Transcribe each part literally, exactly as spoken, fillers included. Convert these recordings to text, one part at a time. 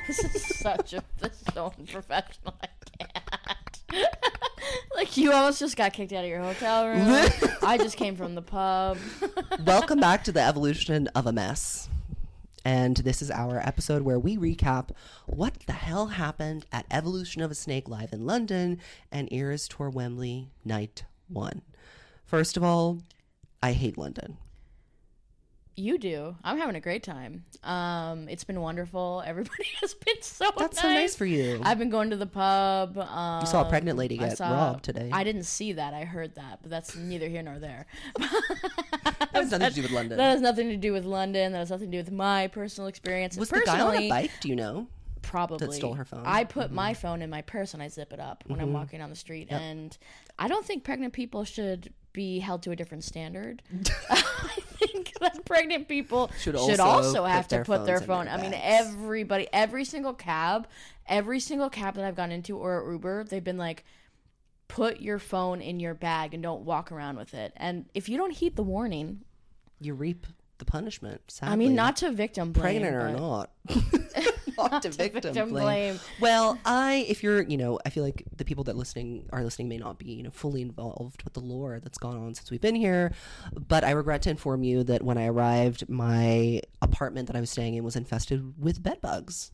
This is such a this is so unprofessional. I can't. Like, you almost just got kicked out of your hotel room. I just came from the pub. Welcome back to the evolution of a mess. And this is our episode where we recap what the hell happened at Evolution of a Snake Live in London and Eras Tour Wembley Night one. First of all, I hate London. You do. I'm having a great time. Um, it's been wonderful. Everybody has been so That's nice. so nice for you. I've been going to the pub. Um, You saw a pregnant lady I get saw- robbed today. I didn't see that. I heard that, but that's neither here nor there. That has nothing to do with London. That has nothing to do with London. That has nothing to do with my personal experience. Was And the guy on a personally, bike, do you know? Probably. That stole her phone? I put mm-hmm. my phone in my purse and I zip it up when Mm-hmm. I'm walking down the street. Yep. And I don't think pregnant people should be held to a different standard. I think that pregnant people Should should, also also have put to their put their phones in phone. their I mean, bags. everybody, every single cab, every single cab that I've gone into or Uber, they've been like, put your phone in your bag and don't walk around with it. And if you don't heed the warning, You reap the punishment, sadly. I mean, not to victim blame. Pregnant or but- not. not to victim, victim blame. blame. Well, I, if you're, you know, I feel like the people that listening are listening may not be, you know, fully involved with the lore that's gone on since we've been here. But I regret to inform you that when I arrived, my apartment that I was staying in was infested with bed bugs.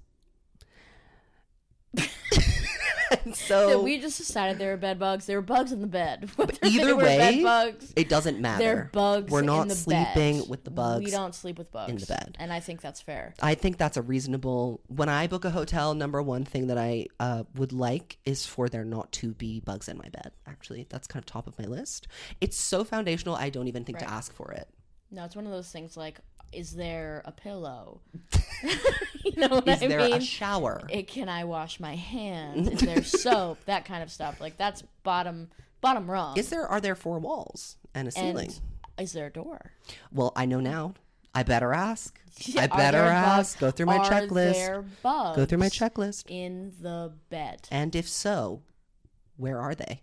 And so So we just decided there were bed bugs. There were bugs in the bed. Whether they either were way, bed bugs, it doesn't matter. they're bugs. We're not in the sleeping bed. with the bugs. We don't sleep with bugs in the bed. and I think that's fair. I think that's a reasonable. When I book a hotel, number one thing that I uh, would like is for there not to be bugs in my bed. Actually, that's kind of top of my list. It's so foundational. I don't even think Right. to ask for it. No, it's one of those things like, is there a pillow? You know what Is I there mean? a shower? It, can I wash my hands? Is there soap? That kind of stuff. Like, that's bottom bottom rung. Is there? Are there four walls and a ceiling? And is there a door? Well, I know now. I better ask. I Are better there ask. bugs? Go through my Are checklist. there bugs Go through my checklist. in the bed? And if so, where are they?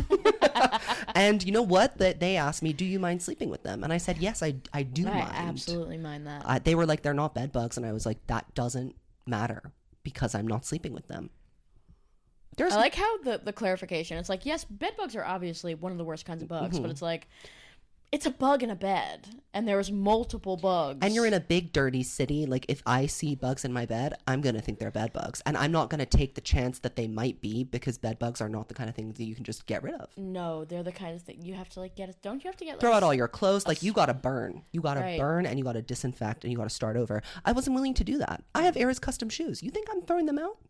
And you know what? That they asked me, do you mind sleeping with them? And I said, yes, I, I do I mind. absolutely mind that. Uh, they were like, they're not bed bugs. And I was like, that doesn't matter because I'm not sleeping with them. There's I like how the, the clarification, it's like, yes, bed bugs are obviously one of the worst kinds of bugs, Mm-hmm. but it's like, it's a bug in a bed, and there was multiple bugs. And you're in a big, dirty city. Like, if I see bugs in my bed, I'm going to think they're bed bugs. And I'm not going to take the chance that they might be because bed bugs are not the kind of thing that you can just get rid of. No, they're the kind of thing you have to, like, get, don't you have to get, like, Throw out all your clothes. Like, you got to burn. You got to Right. burn and you got to disinfect and you got to start over. I wasn't willing to do that. I have Eras custom shoes. You think I'm throwing them out?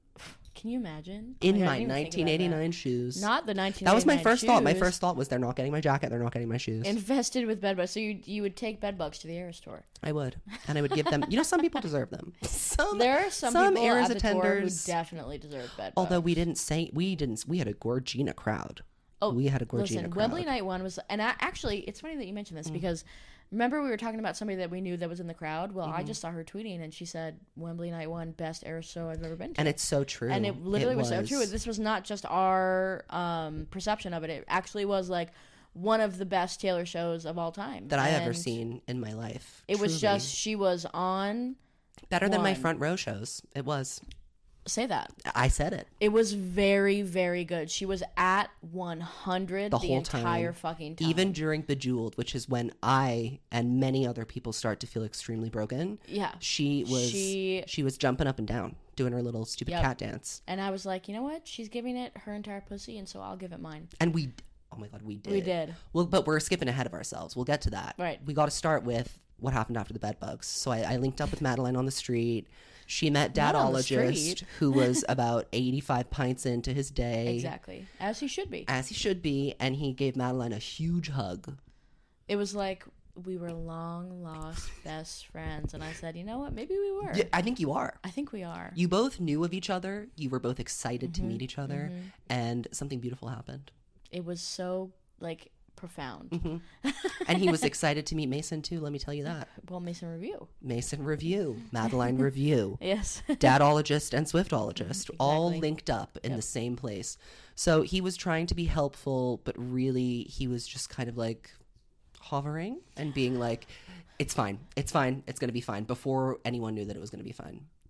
Can you imagine? In Oh God, I my didn't even think about nineteen eighty-nine shoes. that. Not the nineteen eighty-nine That was my first thought. My shoes. first thought was they're not getting my jacket. They're not getting my shoes. Infested with bed bugs. So you you would take bed bugs to the Eras tour. I would. And I would give them, you know, some people deserve them. Some, There are some, some people Eras at the tour who attenders, definitely deserve bed bugs. although we didn't say, we didn't, we had a Gorgina crowd. Oh, we had a Gorgina listen, crowd. Wembley Night One was, and I, actually, it's funny that you mentioned Mm. this because remember we were talking about somebody that we knew that was in the crowd. Well, Mm-hmm. I just saw her tweeting, and she said Wembley Night One, best Eras show I've ever been to, And it's so true. and it literally was. so true. This was not just our um, perception of it; it actually was like one of the best Taylor shows of all time that I've ever And seen in my life. It was Truly. just she was on. better than my one. front row shows. It was. Say that. I said it. It was very, very good. She was at one hundred The the, whole entire time. fucking time. Even during Bejeweled, which is when I and many other people start to feel extremely broken. Yeah. She was She- she was jumping up and down, doing her little stupid Yep. cat dance. And I was like, you know what? She's giving it her entire pussy, and so I'll give it mine. And we oh my god, we did. We did. Well, but we're skipping ahead of ourselves. We'll get to that. Right. We got to start with what happened after the bed bugs. So I, I linked up with Madeline on the street. She met Not on the Dadologist, street. who was about eighty-five pints into his day. Exactly. As he should be. As he should be, and he gave Madeline a huge hug. It was like we were long lost best friends, and I said, you know what? Maybe we were. Yeah, I think you are. I think we are. You both knew of each other. You were both excited Mm-hmm, to meet each other, and something beautiful happened. It was so like profound. Mm-hmm. And he was excited to meet Mason too. Let me tell you that. Well, Mason Review. Mason Review, Madeline Review. Yes. Dadologist and Swiftologist, all Exactly. linked up in Yep. the same place. So he was trying to be helpful, but really he was just kind of like hovering and being like, it's fine, it's fine, it's going to be fine, before anyone knew that it was going to be fine.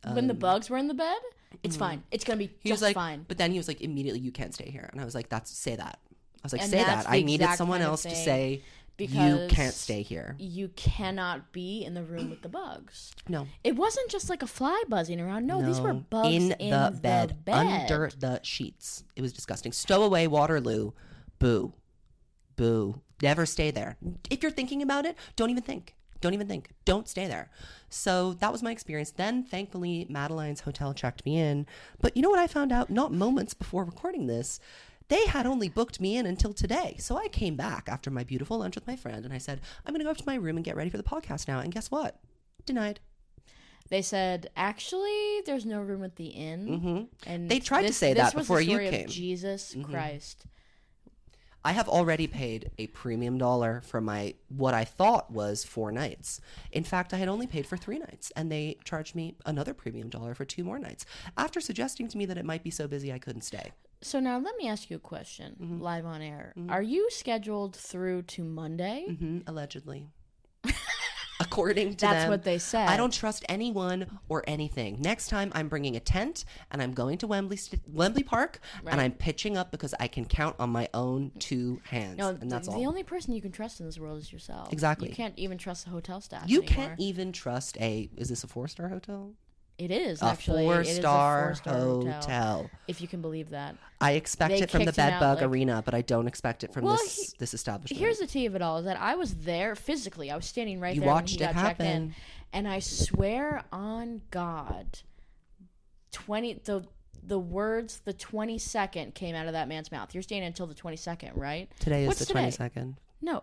when the bugs were in the bed, it's fine. It's gonna be He just was like, fine. but then he was like, immediately, you can't stay here. And I was like, that's say that. I was like, And say that's that. the I needed exact someone kind of else to thing, say, you because can't stay here. You cannot be in the room with the bugs. No. It wasn't just like a fly buzzing around. No, these were No. bugs in, in, the, bed, the bed. under the sheets. It was disgusting. Stow away Waterloo. Boo. Boo. Never stay there. If you're thinking about it, don't even think. Don't even think. Don't stay there. So that was my experience. Then, thankfully, Madeline's hotel checked me in. But you know what I found out? Not moments before recording this. They had only booked me in until today. So I came back after my beautiful lunch with my friend and I said, I'm going to go up to my room and get ready for the podcast now. And guess what? Denied. They said, actually, there's no room at the inn. Mm-hmm. And they tried this, to say this that was before the you story came. Of Jesus Mm-hmm. Christ. I have already paid a premium dollar for my what I thought was four nights. In fact, I had only paid for three nights, and they charged me another premium dollar for two more nights after suggesting to me that it might be so busy I couldn't stay. So now let me ask you a question, Mm-hmm. live on air. Are you scheduled through to Monday? Mm-hmm, allegedly. According to That's them, what they said. I don't trust anyone or anything. Next time, I'm bringing a tent and I'm going to Wembley St- Wembley Park Right. and I'm pitching up because I can count on my own two hands. No, and that's the, all. the only person you can trust in this world is yourself. Exactly. You can't even trust the hotel staff You anymore. can't even trust a. Is this a four star hotel? It is, A actually. four It is a star four-star hotel. If you can believe that. I expect They it from the kicked him bed out, bug like- arena, but I don't expect it from Well, this he- this establishment. Here's the tea of it all, is that I was there physically. I was standing right You there watched when it he got checked in. happen. And I swear on God, twenty the the words the twenty-second came out of that man's mouth. You're staying until the twenty-second, right? Today is What's the today? twenty-second. No.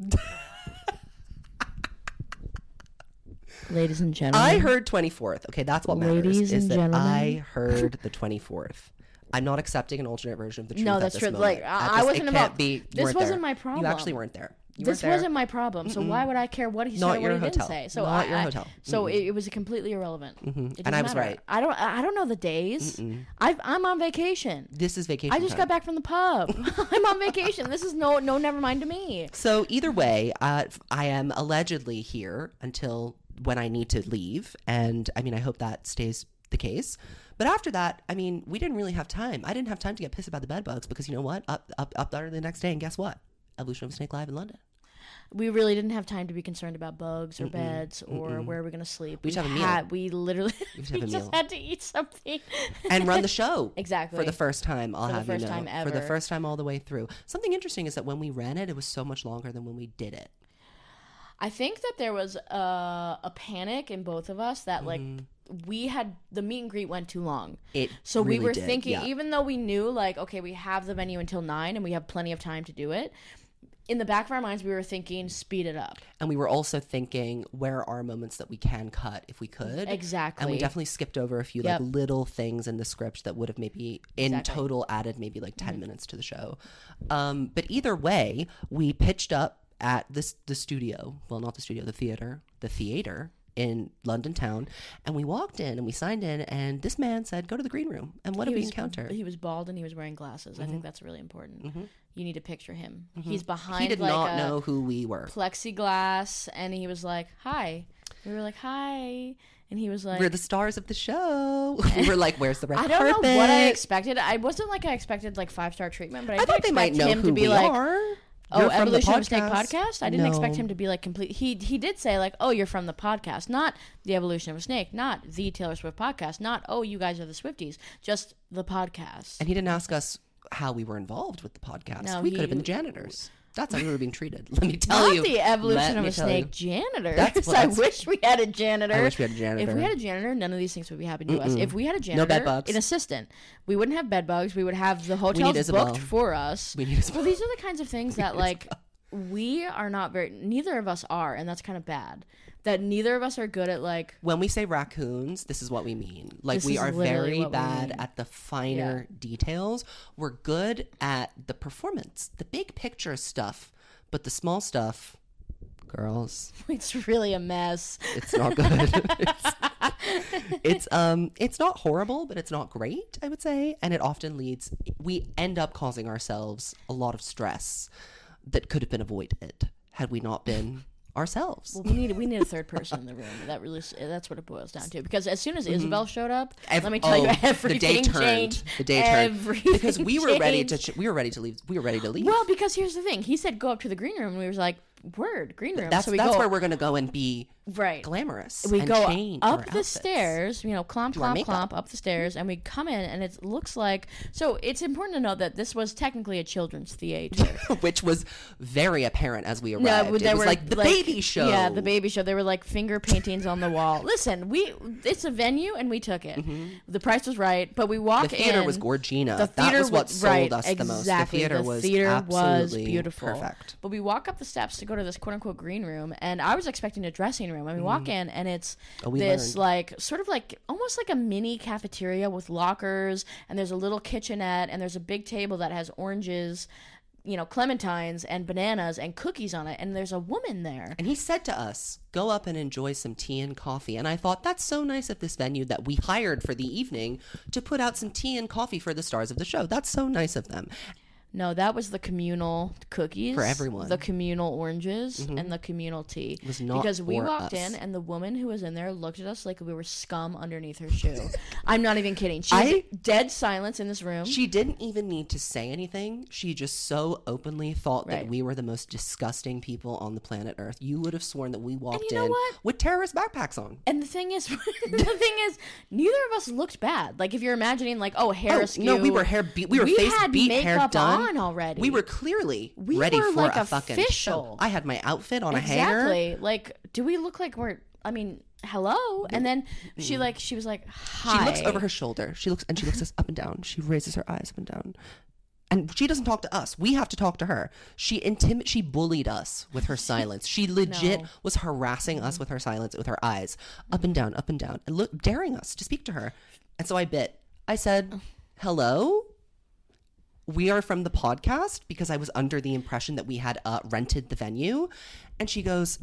Ladies and gentlemen. I heard twenty-fourth. Okay, that's what matters. Ladies is and that gentlemen. I heard the twenty-fourth. I'm not accepting an alternate version of the truth. No, at that's this true. moment. Like, At I- this- I wasn't it involved. can't be. You This weren't wasn't there. my problem. You actually weren't there. You This weren't there. wasn't my problem. So why would I care what he said Not or your what he hotel. didn't say? So Not I, your I- hotel. So it, it was completely irrelevant. It And doesn't I was matter. right. I don't. I don't know the days. I've, I'm on vacation. This is vacation I just time. got back from the pub. I'm on vacation. This is no no never mind to me. So either way, uh, I am allegedly here until when I need to leave. And I mean, I hope that stays the case. But after that, I mean, we didn't really have time. I didn't have time to get pissed about the bed bugs because you know what? Up, up, up there the next day, and guess what? Evolution of a Snake live in London. We really didn't have time to be concerned about bugs or beds or where we're gonna sleep. We just have a meal. had, We literally We just we have a just meal. had to eat something And run the show. Exactly. For the first time, I'll For the have first you know. time For the ever. first time all the way through. Something interesting is that when we ran it, it was so much longer than when we did it. I think that there was a, a panic in both of us that like we had the meet and greet went too long. It So really we were did, thinking, yeah. even though we knew like, okay, we have the venue until nine and we have plenty of time to do it. In the back of our minds, we were thinking, speed it up. And we were also thinking, where are moments that we can cut if we could? Exactly. And we definitely skipped over a few Yep. like little things in the script that would have maybe in Exactly. total added maybe like ten minutes to the show. Um, but either way, we pitched up at this the studio. Well, not the studio, the theater, the theater in London town, and we walked in and we signed in, and this man said, "Go to the green room." And what He did we was- encounter? He was bald and he was wearing glasses. I think that's really important. You need to picture him. He's behind Mm-hmm. He did like not a know who we were. plexiglass, and he was like, "Hi." We were like, "Hi," and he was like, We're the stars of the show. We were like, "Where's the red I don't carpet?" know what I expected. I wasn't like I expected like five star treatment, but I, I did thought they might expect know him who to be we like, are. "Oh, You're from the Evolution of a Snake podcast." podcast." I didn't expect No. him to be like complete. He he did say like, "Oh, you're from the podcast, not the Evolution of a Snake, not the Taylor Swift podcast, not oh, you guys are the Swifties, just the podcast." And he didn't ask us how we were involved with the podcast. No, we he- could have been the janitors. That's how we were being treated. Let me tell Not you. the Evolution Let of me a tell Snake you. janitor. That's what- I that's- wish we had a janitor. I wish we had a janitor. If we had a janitor, none of these things would be happening to us. If we had a No janitor, bed bugs. an assistant, we wouldn't have bed bugs. We would have the hotels Isabel. booked for us. We need Isabel. Well, these are the kinds of things that like we are not very. Neither of us are, and that's kind of bad. That neither of us are good at like. When we say raccoons, this is what we mean. Like, This we is are literally very what we bad mean. at the finer details. We're good at the performance, the big picture stuff, but the small stuff, girls, It's really a mess. it's not good. it's, it's um it's not horrible, but it's not great, I would say, and it often leads we end up causing ourselves a lot of stress that could have been avoided had we not been ourselves. Well, we need we need a third person in the room. That really that's what it boils down to. Because as soon as Isabel showed up, Ev- let me tell oh, you, everything the day turned. changed. The day turned Everything because we were ready to. changed. Ch- we were ready to leave. We were ready to leave. Well, because here's the thing. He said go up to the green room, and we was like, word, green room. that's so we that's go, where we're gonna go and be right. glamorous. We and go change our up the outfits. stairs, you know, clomp, Do our clomp, makeup. clomp, up the stairs, and we come in, and it looks like. So it's important to note that this was technically a children's theater. which was very apparent as we arrived. No, it there was were like the baby show. Yeah, the baby show. There were like finger paintings on the wall. Listen, we it's a venue and we took it. Mm-hmm. The price was right, but we walk The theater in. was Gorgina. The theater that was what was- sold right, us the most. The exactly. theater The was theater was absolutely beautiful. perfect. But we walk up the steps to go to this quote unquote green room, and I was expecting a dressing room. And we walk in, and it's Oh, we this learned. like sort of like almost like a mini cafeteria with lockers, and there's a little kitchenette, and there's a big table that has oranges, you know, clementines and bananas and cookies on it, and there's a woman there. And he said to us, go up and enjoy some tea and coffee. And I thought, that's so nice of this venue that we hired for the evening to put out some tea and coffee for the stars of the show. That's so nice of them. No, that was the communal cookies For everyone. the communal oranges, and the communal tea. was not because we for walked us. in, and the woman who was in there looked at us like we were scum underneath her shoe. I'm not even kidding. She I- was dead silence in this room. She didn't even need to say anything. She just so openly thought that Right. we were the most disgusting people on the planet Earth. You would have sworn that we walked you know in what? with terrorist backpacks on. And the thing is, the thing is, neither of us looked bad. Like if you're imagining, like, oh, hair Oh, askew. no, we were hair beat. We were We face had beat, hair makeup done on already. We were clearly We ready were, for like, a fucking official. show. I had my outfit on a hanger. Exactly. Like, do we look like we're? I mean, hello. And then she like she was like, hi. She looks over her shoulder. She looks and she looks us up and down. She raises her eyes up and down. And she doesn't talk to us. We have to talk to her. She intim- She bullied us with her silence. She legit No. was harassing us with her silence, with her eyes up and down, up and down, and look, daring us to speak to her. And so I bit. I said, "Hello, we are from the podcast," because I was under the impression that we had uh, rented the venue. And she goes,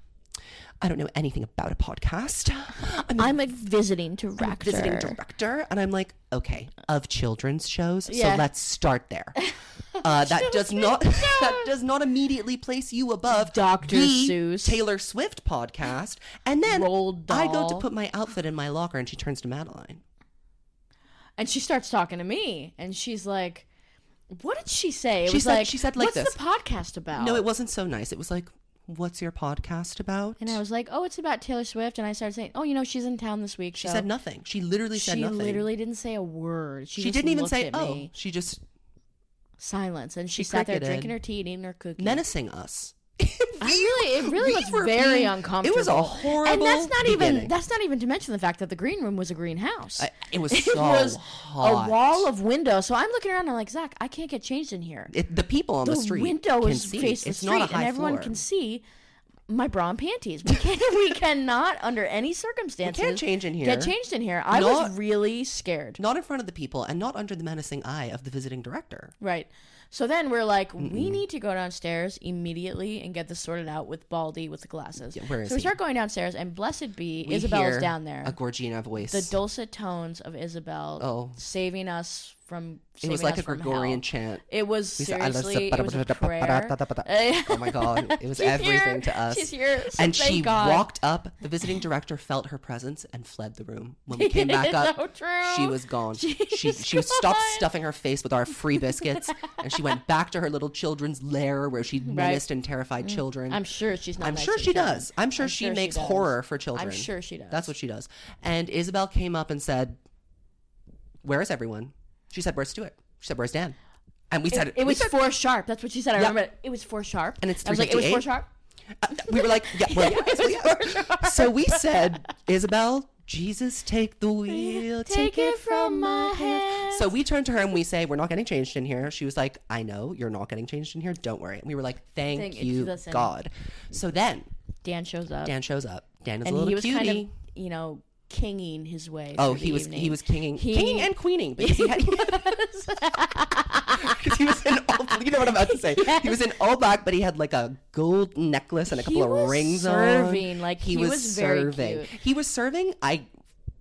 "I don't know anything about a podcast. I'm a I'm a visiting director. visiting director." And I'm like, okay, of children's shows. Yeah. So let's start there. Uh, that does not that does not immediately place you above Doctor the Seuss. Taylor Swift podcast. And then Roald I go to Dahl. put my outfit in my locker, and she turns to Madeline. And she starts talking to me, and she's like, "What did she say?" It She was said- like, she said like "What's this." the podcast about?" No, it wasn't so nice. It was like, "What's your podcast about?" And I was like, "Oh, it's about Taylor Swift." And I started saying, "Oh, you know, she's in town this week." She so. said nothing. She literally said She nothing. literally didn't say a word. She, she just didn't even looked say, at "Oh." me. She just Silence, and she, She sat there cricketed. drinking her tea, and eating her cookie. menacing us. I really, it really we was were very being- uncomfortable. It was a horrible and that's not even beginning. that's not even to mention the fact that the green room was a greenhouse. I- it was It so was hot. a wall of windows. So I'm looking around, and I'm like, Zach, I can't get changed in here. It, the people on the, the street window can is see. face the It's street, not a high and everyone floor. can see my bra and panties. We can't. we cannot, under any circumstances, We can't change in here. Get changed in here. I Not- was really scared. Not in front of the people, and not under the menacing eye of the visiting director. Right. So then we're like, we need to go downstairs immediately and get this sorted out with Baldy with the glasses. Yeah, where is so we he? start going downstairs, and blessed be, We Isabel's hear down there. A Gorgina voice. The dulcet tones of Isabel Oh. saving us from it saving was like us a from Gregorian hell. chant. It was We said, seriously, it was a prayer. Oh my god, it was She's everything here. to us. She's here. So And thank she God. walked up. The visiting director felt her presence and fled the room. When we came back up, So true. she was gone. She's she she stopped gone. stuffing her face with our free biscuits, and she went back to her little children's lair where she menaced and terrified children. I'm sure she's not. I'm nice sure to she children. does. I'm sure she makes does. horror for children. I'm sure she does. That's what she does. And Isabel came up and said, "Where is everyone?" She said, "Where's Stuart?" She said, "Where's Dan?" And we said, It, it we was said- four sharp. That's what she said. I Yeah. remember it. It was four sharp. And it's I was like, it was four three sharp. Uh, we were like, yeah, well, yeah, so, yeah. So we said, "Isabel, Jesus, take the wheel, Take it from my hands." So we turned to her and we say, "We're not getting changed in here." She was like, "I know you're not getting changed in here. Don't worry." And we were like, "Thank Thank- you, listen. God." So then Dan shows up. Dan shows up. Dan is and a little he was cutie. kind of, you know, kinging his way. Oh, through he the was evening. he was kinging, He- kinging and queening because he had because he was in all. You know what I'm about to say? Yes. He was in all black, but he had like a gold necklace and a couple He of was rings serving, on. like, he was very serving. cute. He was serving. I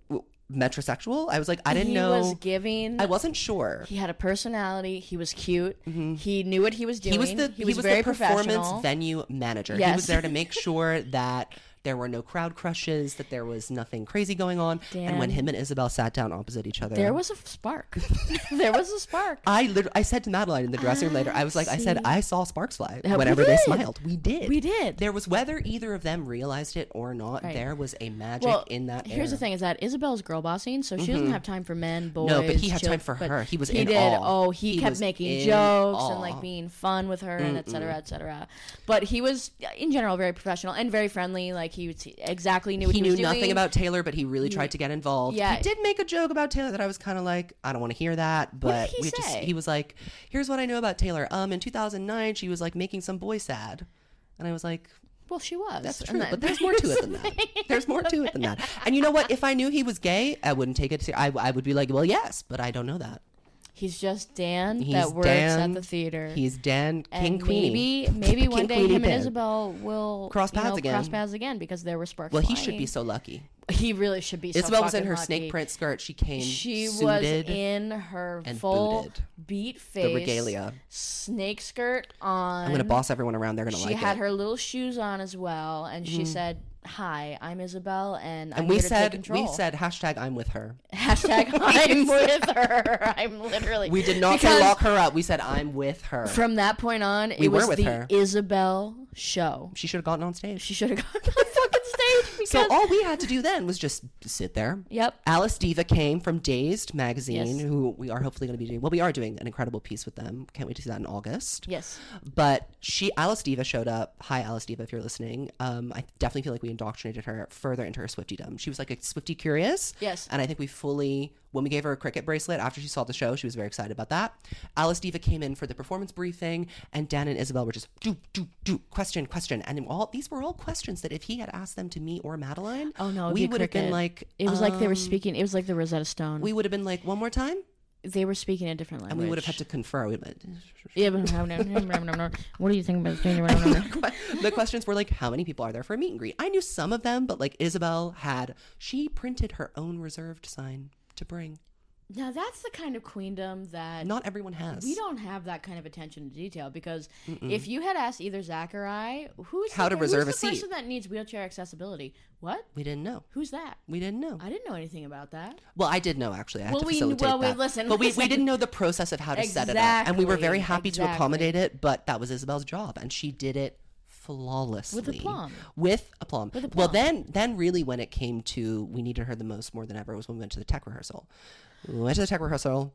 metrosexual. I was like, I didn't he know. was giving. I wasn't sure. He had a personality. He was cute. Mm-hmm. He knew what he was doing. He was the he he was, was very the performance professional. venue manager. Yes. He was there to make sure that there were no crowd crushes, that there was nothing crazy going on. Dan, and when him and Isabel sat down opposite each other, there was a spark. There was a spark. I literally, I said to Madeline in the dressing room later, I was like, See? I said, I saw sparks fly Uh, we whenever they did. smiled. We did. We did. There was, whether either of them realized it or not, Right. there was a magic Well, in that air. here's the thing: is that Isabel's girl bossing, so she doesn't have time for men, boys. No, but he had chil- time for but her. He was he in did. awe. Oh, he, He kept was making in jokes awe. and like being fun with her, and et cetera, et cetera. But he was, in general, very professional and very friendly. Like he was, exactly knew what he, he knew was nothing doing. about Taylor, but he really tried to get involved. Yeah. He did make a joke about Taylor that I was kind of like, I don't want to hear that. But did he we just say? he was like, here's what I know about Taylor. Um, in two thousand nine, she was like making some boy sad, and I was like, Well, she was. that's And true, that- but there's more to it than that. There's more to it than that. And you know what? If I knew he was gay, I wouldn't take it. To, I I would be like, well, yes, but I don't know that. He's just Dan He's that works Dan. at the theater. He's Dan King and Queenie. maybe maybe one King day Queenie him and Pan. Isabel will Cross you paths know, again. Cross paths again because there were sparks. Well, he flying. should be so lucky. He really should be. So Isabel was in fucking her lucky. snake print skirt. She came She suited. was in her and full booted. beat face regalia. snake skirt on. I'm gonna boss everyone around. They're gonna She like had it. her little shoes on as well, and she said, "Hi, I'm Isabel, and I'm and we here to take said control." we said hashtag I'm with her. hashtag I'm with her. I'm literally. We did not say Because lock her up. We said I'm with her. From that point on, We it was were with the her. Isabel show. She should have gotten on stage. She should have gone on fucking stage because. So all we had to do then was just sit there. Yep. Alice Diva came from Dazed magazine, Yes. who we are hopefully going to be doing. Well, we are doing an incredible piece with them. Can't wait to see that in August. Yes. But she, Alice Diva, showed up. Hi, Alice Diva, if you're listening. Um, I definitely feel like we indoctrinated her further into her Swiftydom. She was like a Swifty curious. Yes. And I think we fully, when we gave her a cricket bracelet after she saw the show, she was very excited about that. Alice Diva came in for the performance briefing, and Dan and Isabel were just do do do question question, and all these were all questions that if he had asked them to me or Madeline, Oh no, it'd we be would have been cricket. like, It was like they were um, speaking. It was like the Rosetta Stone. we would have been like, one more time, they were speaking a different language. and we would have had to confer. We'd been, Yeah, but what do you think about this? the questions were like, how many people are there for a meet and greet? I knew some of them, but like Isabel had, she printed her own reserved sign to bring. Now that's the kind of queendom that Not everyone has. we don't have that kind of attention to detail because if you had asked either Zach or I, who's How the, to reserve who's a the seat. person that needs wheelchair accessibility? What? We didn't know. Who's that? We didn't know. I didn't know anything about that. Well, I did know actually. I had Well, to we- facilitate well, we- that. listen, but we, we listen. didn't know the process of how to set it up, and we were very Exactly, happy to exactly. accommodate it. But that was Isabel's job, and she did it flawlessly With aplomb. With aplomb. With Well, aplomb. then, then really, when it came to we needed her the most more than ever was when we went to the tech rehearsal. We went to the tech rehearsal,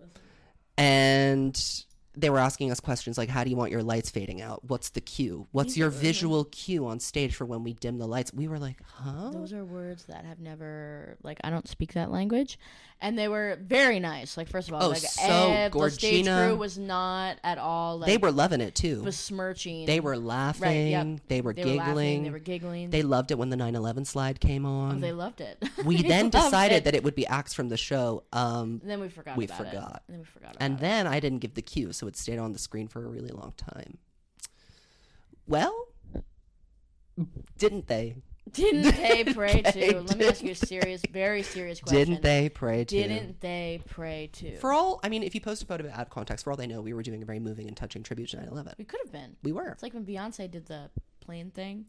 and they were asking us questions like, how do you want your lights fading out? What's the cue? What's your visual cue on stage for when we dim the lights? We were like, huh? Those are words that have never, like, I don't speak that language. And they were very nice. Like, first of all, Oh, like, so eh, the stage Gorgina. crew was not at all, like, They were loving it too. besmirching. They were laughing. Right, yep. They were They giggling. were laughing. They were giggling. They loved it when the nine eleven slide came on. Oh, they loved it. we They then loved decided it. that it would be acts from the show. Um, And then we forgot we about forgot. it. And then we forgot about and it. then I didn't give the cue, so it stayed on the screen for a really long time. Well, didn't they? Didn't they pray They to? Let me ask you a serious, very serious question. Didn't they pray to? Didn't they pray to? For all, I mean, if you post a photo out of context, for all they know, we were doing a very moving and touching tribute to nine eleven. We could have been. We were. It's like when Beyonce did the plane thing.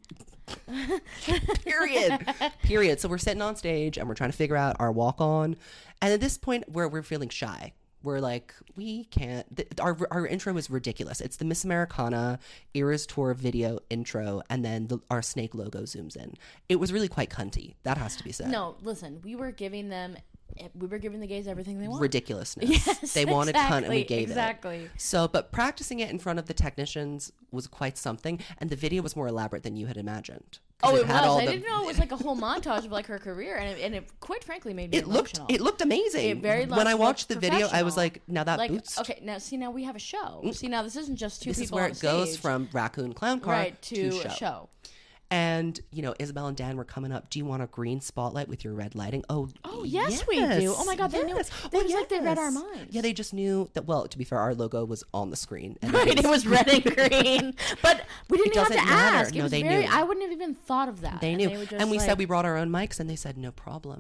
Period. Period. So we're sitting on stage and we're trying to figure out our walk on. And at this point, where we're feeling shy. We're like, we can't. Th- our our intro is ridiculous. It's the Miss Americana Eras Tour video intro, and then the, our snake logo zooms in. It was really quite cunty. That has to be said. No, listen, we were giving them, we were giving the gays everything they want. Ridiculousness. Yes, they wanted cunt, and we exactly, gave exactly. it. So, but practicing it in front of the technicians was quite something, and the video was more elaborate than you had imagined. 'Cause Oh, it was. had all I the- didn't know it was like a whole montage of like her career, and it, and it quite frankly made me It looked emotional. it looked amazing. It very when I much watched the looked video, I was professional. like, now that like, boots. okay, now see, now we have a show. See, now this isn't just two This is people where on it a goes stage. from raccoon clown car right to, to show. a show. And you know, Isabel and Dan were coming up. Do you want a green spotlight with your red lighting? Oh, Oh, yes, we do. Oh my God, they knew- yes. they Oh, was like they read our yes. minds. Yeah, they just knew that. Well, to be fair, our logo was on the screen. And Right, it was red and green, but we didn't It even have to doesn't matter. ask. It No, was they very, knew. I wouldn't have even thought of that. They And knew, were just and we like, said we brought our own mics, and they said no problem.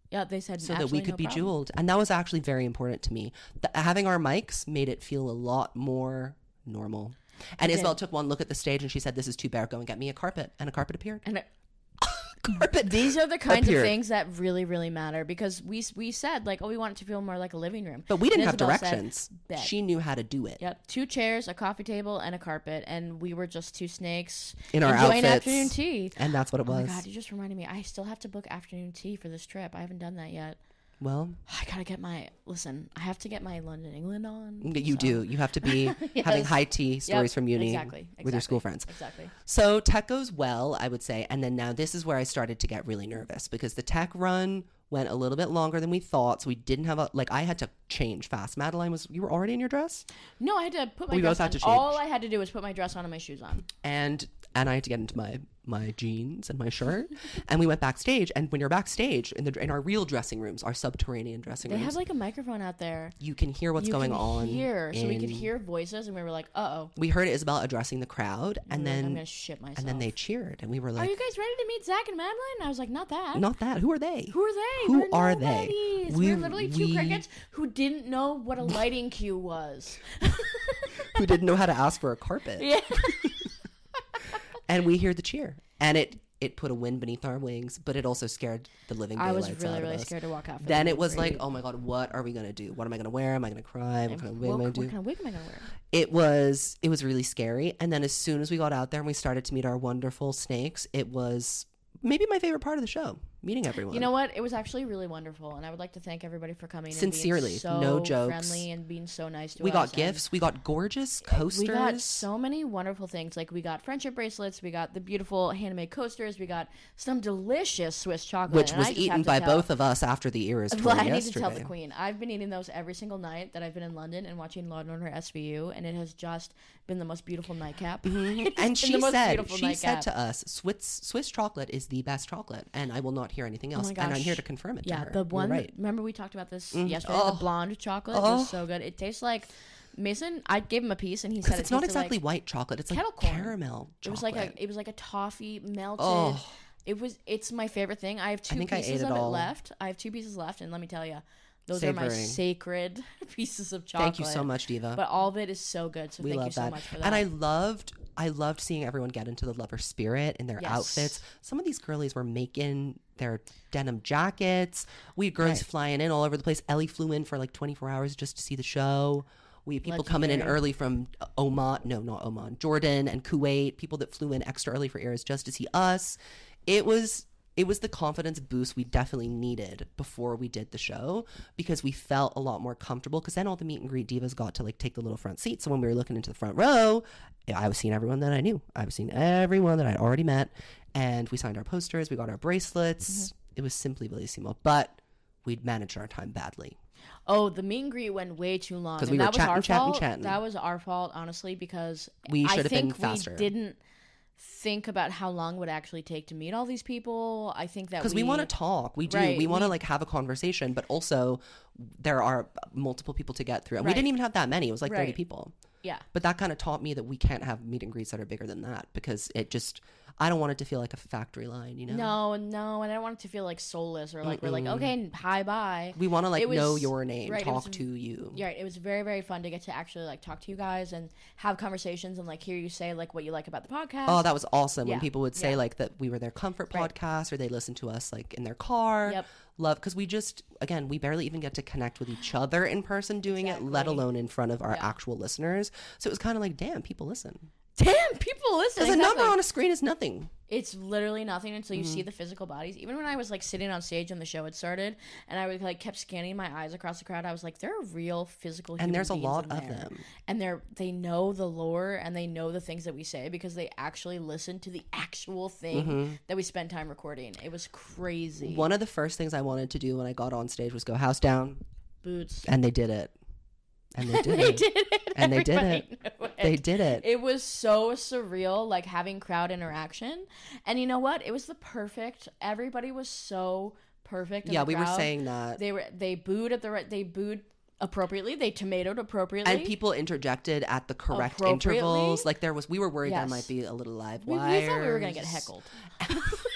Yeah, they said so that we could no be problem. jeweled. And that was actually very important to me. The, having our mics made it feel a lot more normal. And Isabel took one look at the stage and she said, this is too bare. Go and get me a carpet. And a carpet appeared. And it, carpet These are the kinds appeared. of things that really, really matter, because we we said, like, oh, we want it to feel more like a living room. But we didn't have directions. She knew how to do it. Yep. Two chairs, a coffee table, and a carpet. And we were just two snakes in our enjoying outfits. afternoon tea. And that's what it was. Oh my God, you just reminded me. I still have to book afternoon tea for this trip. I haven't done that yet. Well, I gotta get my listen. I have to get my London, England on. You so. do. You have to be yes. having high tea stories yep, from uni exactly, exactly, with your school friends. Exactly. So tech goes well, I would say, and then now this is where I started to get really nervous, because the tech run went a little bit longer than we thought. So we didn't have a like. I had to change fast. Madeline, was you were already in your dress? No, I had to put my. We dress both had on. to change. All I had to do was put my dress on and my shoes on. And and I had to get into my. my jeans and my shirt, and we went backstage. And when you're backstage in the in our real dressing rooms, our subterranean dressing they rooms, have like a microphone out there. You can hear what's you going can on. Hear, in, so we could hear voices, and we were like, "Uh oh." We heard Isabel addressing the crowd, and we then I'm gonna shit myself. And then they cheered, and we were like, "Are you guys ready to meet Zach and Madeline?" And I was like, "Not that. Not that. Who are they? Who are they? Who we're are nobodies. they? We, we're literally two we... crickets who didn't know what a lighting cue was. Who didn't know how to ask for a carpet. Yeah. And we hear the cheer, and it. It put a wind beneath our wings, but it also scared the living daylights out of us. I was really, really scared to walk out. Then it was like, oh my God, what are we going to do? What am I going to wear? Am I going to cry? What kind of wig am I going to do? What kind of wig am I going to wear? It was, it was really scary. And then as soon as we got out there and we started to meet our wonderful snakes, it was maybe my favorite part of the show, meeting everyone. You know what? It was actually really wonderful, and I would like to thank everybody for coming. Sincerely, and being so no jokes. Friendly and being so nice to we us. We got gifts. We got gorgeous coasters. We got so many wonderful things. Like we got friendship bracelets. We got the beautiful handmade coasters. We got some delicious Swiss chocolate, which was eaten by tell, both of us after the Eras tour well, I yesterday. need to tell the Queen. I've been eating those every single night that I've been in London and watching Law and Order S V U, and it has just been the most beautiful nightcap. Mm-hmm. And she said, she nightcap. said to us, Swiss Swiss chocolate is the best chocolate, and I will not hear anything else. Oh and I'm here to confirm it. Yeah, to her. the one. Right. Remember we talked about this mm. yesterday. Oh. The blonde chocolate oh. was so good. It tastes like Mason. I gave him a piece, and he said it's it not exactly like white chocolate. It's like corn. caramel chocolate. It was like a. It was like a toffee melted. Oh. It was. It's my favorite thing. I have two I pieces I of it all. left. I have two pieces left, and let me tell you, those Savoring. are my sacred pieces of chocolate. Thank you so much, Diva. But all of it is so good. So we thank love you so that. much for that. And I loved. I loved seeing everyone get into the lover spirit in their yes. outfits. Some of these girlies were making their denim jackets. We had girls right. flying in all over the place. Ellie flew in for like twenty-four hours just to see the show. We had people Legendary. coming in early from Oman, no, not Oman, Jordan and Kuwait. People that flew in extra early for Eras just to see us. It was it was the confidence boost we definitely needed before we did the show, because we felt a lot more comfortable, because then all the meet and greet divas got to like take the little front seat. So when we were looking into the front row, I was seeing everyone that I knew. I was seeing everyone that I'd already met, and we signed our posters, we got our bracelets. Mm-hmm. It was simply bellissimo, but we'd managed our time badly. Oh, the meet and greet went way too long. Because we and were that chatting, was our chatting, fault. chatting. That was our fault, honestly, because we should I have think been faster. We didn't think about how long it would actually take to meet all these people. I think that because we, we want to talk. We do. Right, we want to we, like have a conversation, but also there are multiple people to get through. And right. we didn't even have that many. It was like right. thirty people. Yeah. But that kind of taught me that we can't have meet and greets that are bigger than that, because it just, I don't want it to feel like a factory line, you know? No, no. And I don't want it to feel like soulless or like Mm-mm. we're like, okay, hi, bye. We want to like was, know your name, right, talk was, to you. Yeah, right. It was very, very fun to get to actually like talk to you guys and have conversations and like hear you say like what you like about the podcast. Oh, that was awesome. Yeah. When people would say yeah. like that we were their comfort right. podcast, or they listened to us like in their car. Yep. Love, because we just, again, we barely even get to connect with each other in person doing exactly. it, let alone in front of our yeah. actual listeners. So it was kind of like, damn, people listen. Damn, people listen. Because exactly. a number on a screen is nothing. It's literally nothing until you mm-hmm. see the physical bodies. Even when I was like sitting on stage and the show had started, and I would like kept scanning my eyes across the crowd, I was like, there are real physical human and there's a beings lot in of there. them, and they're they know the lore and they know the things that we say because they actually listen to the actual thing mm-hmm. that we spend time recording. It was crazy. One of the first things I wanted to do when I got on stage was go house down, boots, and they did it. And they did they it. did it. And they did Everybody it. knew it. They did it. It was so surreal, like having crowd interaction. And you know what? It was the perfect. Everybody was so perfect. In yeah, the we crowd. were saying that. They were. They booed at the right. They booed appropriately. They tomatoed appropriately. And people interjected at the correct intervals. Like there was, we were worried yes. there might be a little live we, wires. we thought we were gonna get heckled.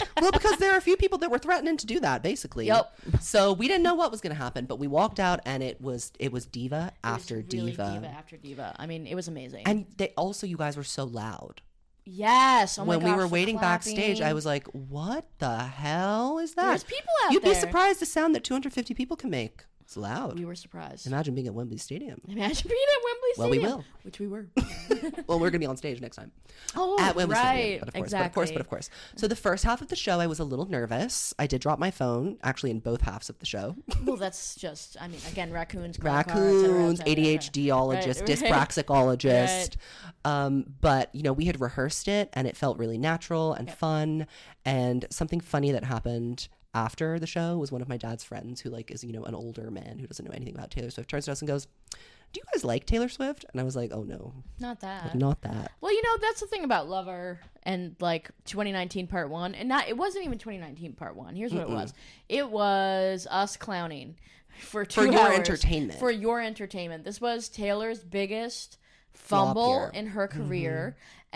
Well, because there are a few people that were threatening to do that, basically. Yep. So we didn't know what was going to happen, but we walked out, and it was it was diva It was after really diva. diva after diva. I mean, it was amazing. And they also, you guys were so loud. yes. Oh my When we gosh, were the waiting clapping. backstage, I was like, "What the hell is that?" There's people out You'd there. be surprised the sound that two hundred fifty people can make. It's loud. We were surprised. Imagine being at Wembley Stadium. Imagine being at Wembley Well, we Stadium. will. Which we were. Well, we're gonna be on stage next time. Oh, At Wembley right. Stadium, but of course, exactly. but of course, but of course. So the first half of the show, I was a little nervous. I did drop my phone, actually, in both halves of the show. Well, that's just, I mean, again, raccoons, credit cards, et cetera, et Raccoons, cetera, et A D cetera. H D-ologist, Right, right. dyspraxicologist. Um, but, you know, we had rehearsed it, and it felt really natural and Yep. fun. And something funny that happened after the show was one of my dad's friends who, like, is, you know, an older man who doesn't know anything about Taylor Swift, turns to us and goes, "Do you guys like Taylor Swift?" And I was like, "Oh, no, Not that. not that." Well, you know, that's the thing about Lover and like twenty nineteen part one, and not, it wasn't even twenty nineteen part one. Here's what Mm-mm. it was. It was us clowning for two For your hours. entertainment. For your entertainment. This was Taylor's biggest Flop fumble year. in her career.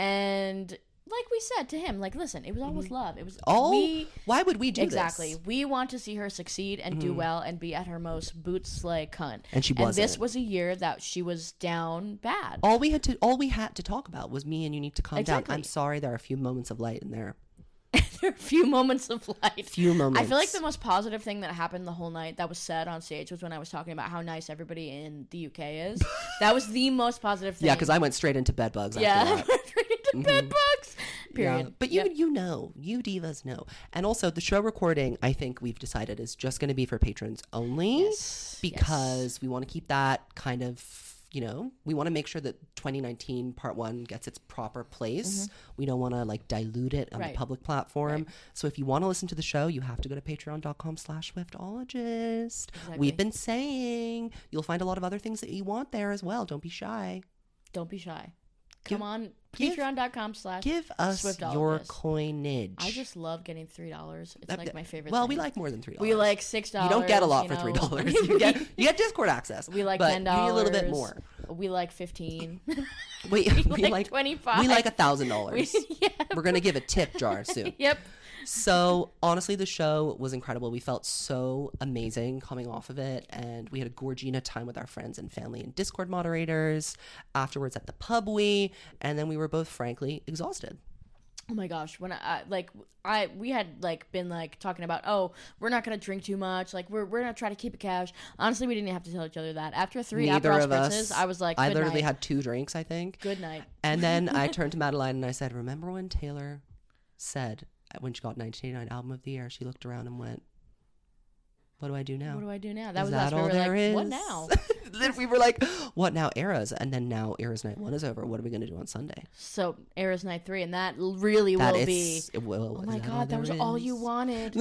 And like we said to him, like, listen, it was always love. It was Oh, we why would we do exactly. this? We want to see her succeed and do well and be at her most boot slay cunt. And she And this wasn't. was a year that she was down bad. All we had to all we had to talk about was me and you need to calm Exactly. down. I'm sorry, there are a few moments of light in there. There are a few moments of light. Few moments. I feel like the most positive thing that happened the whole night that was said on stage was when I was talking about how nice everybody in the U K is. That was the most positive thing. Yeah, because I went straight into bed bugs yeah, after that. straight into bed bugs. Period. Yeah. But you Yep. you know, you divas know. And also the show recording, I think we've decided is just going to be for patrons only Yes, because we want to keep that kind of, you know, we want to make sure that twenty nineteen part one gets its proper place. We don't want to like dilute it on Mm-hmm. Right. the public platform. Right. So if you want to listen to the show, you have to go to patreon.com slash Swiftologist. Exactly. We've been saying you'll find a lot of other things that you want there as well. Don't be shy. Don't be shy. Come Give- on, give- patreon.com slash Give us your Swiftologist. coinage. I just love getting three dollars. It's Uh, like my favorite Well, thing. we like more than three dollars. We like six dollars. You don't get a lot you for know. three dollars. You get you get Discord access. We like but ten you dollars. need a little bit more. We like fifteen. We, we, we like, like twenty-five. we like a thousand dollars. Yeah. We're gonna give a tip jar soon. Yep. So honestly, the show was incredible. We felt so amazing coming off of it, and we had a gorgina time with our friends and family and Discord moderators. Afterwards at the pub, we and then we were both frankly exhausted. Oh my gosh, when I like I we had like been like talking about, oh, we're not gonna drink too much, like we're we're gonna try to keep it cash. Honestly, we didn't have to tell each other that. After three Neither Aperol of spritzes, us. I was like, I good literally night. had two drinks, I think. Good night. And then I turned to Madeline and I said, "Remember when Taylor said when she got nineteen eighty-nine Album of the Year, she looked around and went, 'What do I do now?'" What do I do now? That Is was that us. We all were there like, is? what now? Then we were like, "What now, Eras?" And then now Eras Night One is over. What are we going to do on Sunday? So Eras Night three, and that l- really That will is, be. it will. Oh is my that god, that was there all you is? wanted.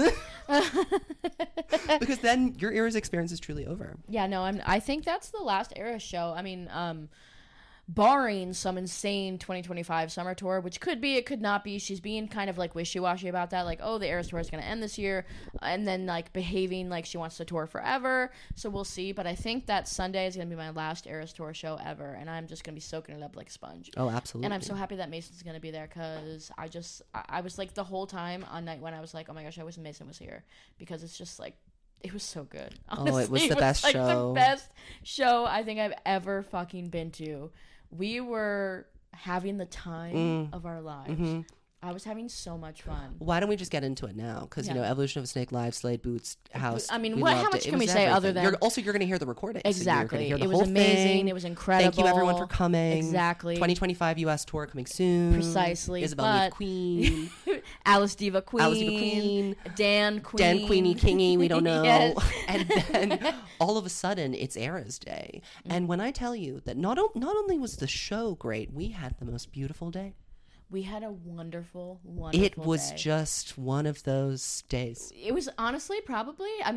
Because then your Eras experience is truly over. Yeah, no, I'm. I think that's the last Eras show. I mean, um, barring some insane twenty twenty-five summer tour, which could be, it could not be. She's being kind of like wishy-washy about that, like, oh, the Eras tour is going to end this year, and then like behaving like she wants to tour forever. So we'll see. But I think that Sunday is going to be my last Eras tour show ever, and I'm just going to be soaking it up like a sponge. Oh, absolutely. And I'm so happy that Mason's going to be there, because I just, I, I was like the whole time on night when I was like, oh my gosh, I wish Mason was here, because it's just like, it was so good. Honestly, Oh, it was the best like show. the best show I think I've ever fucking been to. We were having the time Mm. of our lives. Mm-hmm. I was having so much fun. Why don't we just get into it now? Because, Yeah. you know, Evolution of a Snake Live, Slade Boots, House. I mean, we what- how loved much it. It can we was say other everything. than- You're, also, you're going to hear the recording. So you're gonna Exactly. hear the It was whole amazing. thing. It was incredible. Thank you, everyone, for coming. Exactly. twenty twenty-five U S tour coming soon. Precisely, Isabel but- Eve Queen. Alice Diva Queen. Alice Diva Queen. Dan Queen. Dan Queenie Kingy, we don't know. Yes. And then all of a sudden, it's Eras Day. And when I tell you that not, o- not only was the show great, we had the most beautiful day. We had a wonderful, wonderful It was day. just one of those days. It was honestly probably, I mean,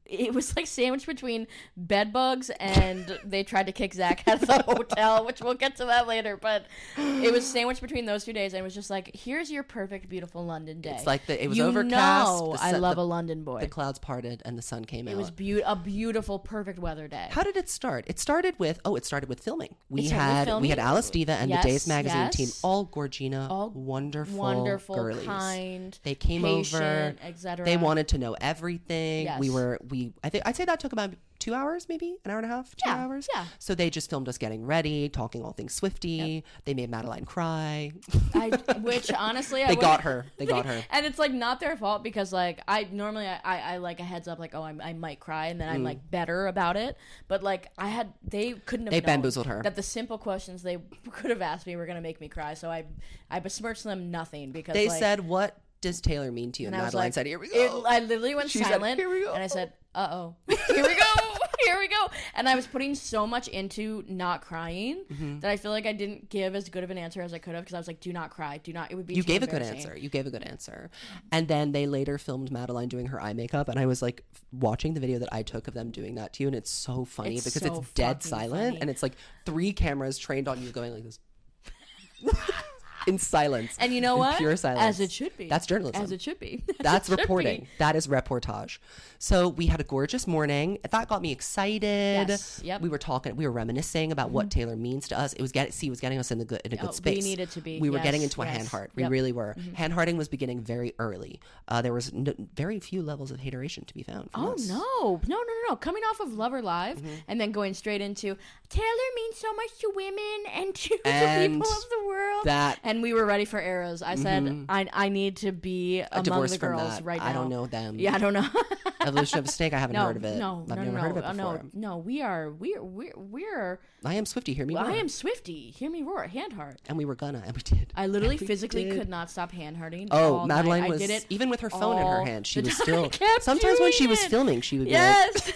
it was like sandwiched between bed bugs and they tried to kick Zach out of the hotel, which we'll get to that later. But it was sandwiched between those two days, and it was just like, here's your perfect, beautiful London day. It's like the, it was you overcast. Know the I sun, love the, a London boy. The clouds parted and the sun came it out. It was be- a beautiful, perfect weather day. How did it start? It started with oh, it started with filming. We It started with had filming. we had Alice Diva and Yes, the Days magazine yes. team, all Gorgina, All wonderful, wonderful, girlies. kind, They came over. patient, et cetera. They wanted to know everything. Yes. We were we I think I'd say that took about two hours, maybe an hour and a half, two Yeah, hours. yeah. So they just filmed us getting ready, talking all things Swifty. Yep. They made Madeline cry. I, which honestly, I they would- got her. They got her. And it's like not their fault because like I normally I, I, I like a heads up like oh I, I might cry and then I'm like better about it. But like I had they couldn't have They known bamboozled her. that the simple questions they could have asked me were gonna make me cry. So I I besmirched them nothing because They like, said, "What does Taylor mean to you?" And, and I was Madeline like, said, "Here we it, go." I literally went She said, silent "Here we go." and I said, "Uh oh, here we go." Here we go. And I was putting so much into not crying Mm-hmm. that I feel like I didn't give as good of an answer as I could have because I was like, do not cry. Do not. It would be You too gave a good embarrassing. answer. You gave a good answer. And then they later filmed Madeline doing her eye makeup, and I was like watching the video that I took of them doing that to you, and it's so funny It's because so it's dead fucking silent, funny. and it's like three cameras trained on you going like this. In silence. And you know in what? Pure silence. As it should be. That's journalism. As it should be. As That's it should reporting. be. That is reportage. So we had a gorgeous morning. That got me excited. Yes. Yep. We were talking. We were reminiscing about what Taylor means to us. It was get see, it was getting us in the good in a good Oh, we space. needed to be. We were Yes, getting into a yes. hand heart. We Yep. really were. Hand hearting was beginning very early. Uh, there was no, very few levels of hateration to be found. from Oh us. no, no, no, no, no! Coming off of Lover Live Mm-hmm. and then going straight into Taylor means so much to women and to And the people of the world. that- and we were ready for arrows. I said, I, I need to be A among divorce the from girls that. right now. I don't know them. Yeah, I don't know. Evolution of a Snake. I haven't no, heard of it. no, I've no, never no, heard of it uh, before. no, no. We are, we're, we're, we're. I am Swifty. Hear me Well, roar. I am Swifty. Hear me roar. Hand heart. And we were gonna, and we did. I literally And we physically did. could not stop hand hearting. Oh, all Madeline night. was I did it even with her phone in her all hand. She the was time. still. I kept Sometimes when she doing was it. filming, she would be Yes.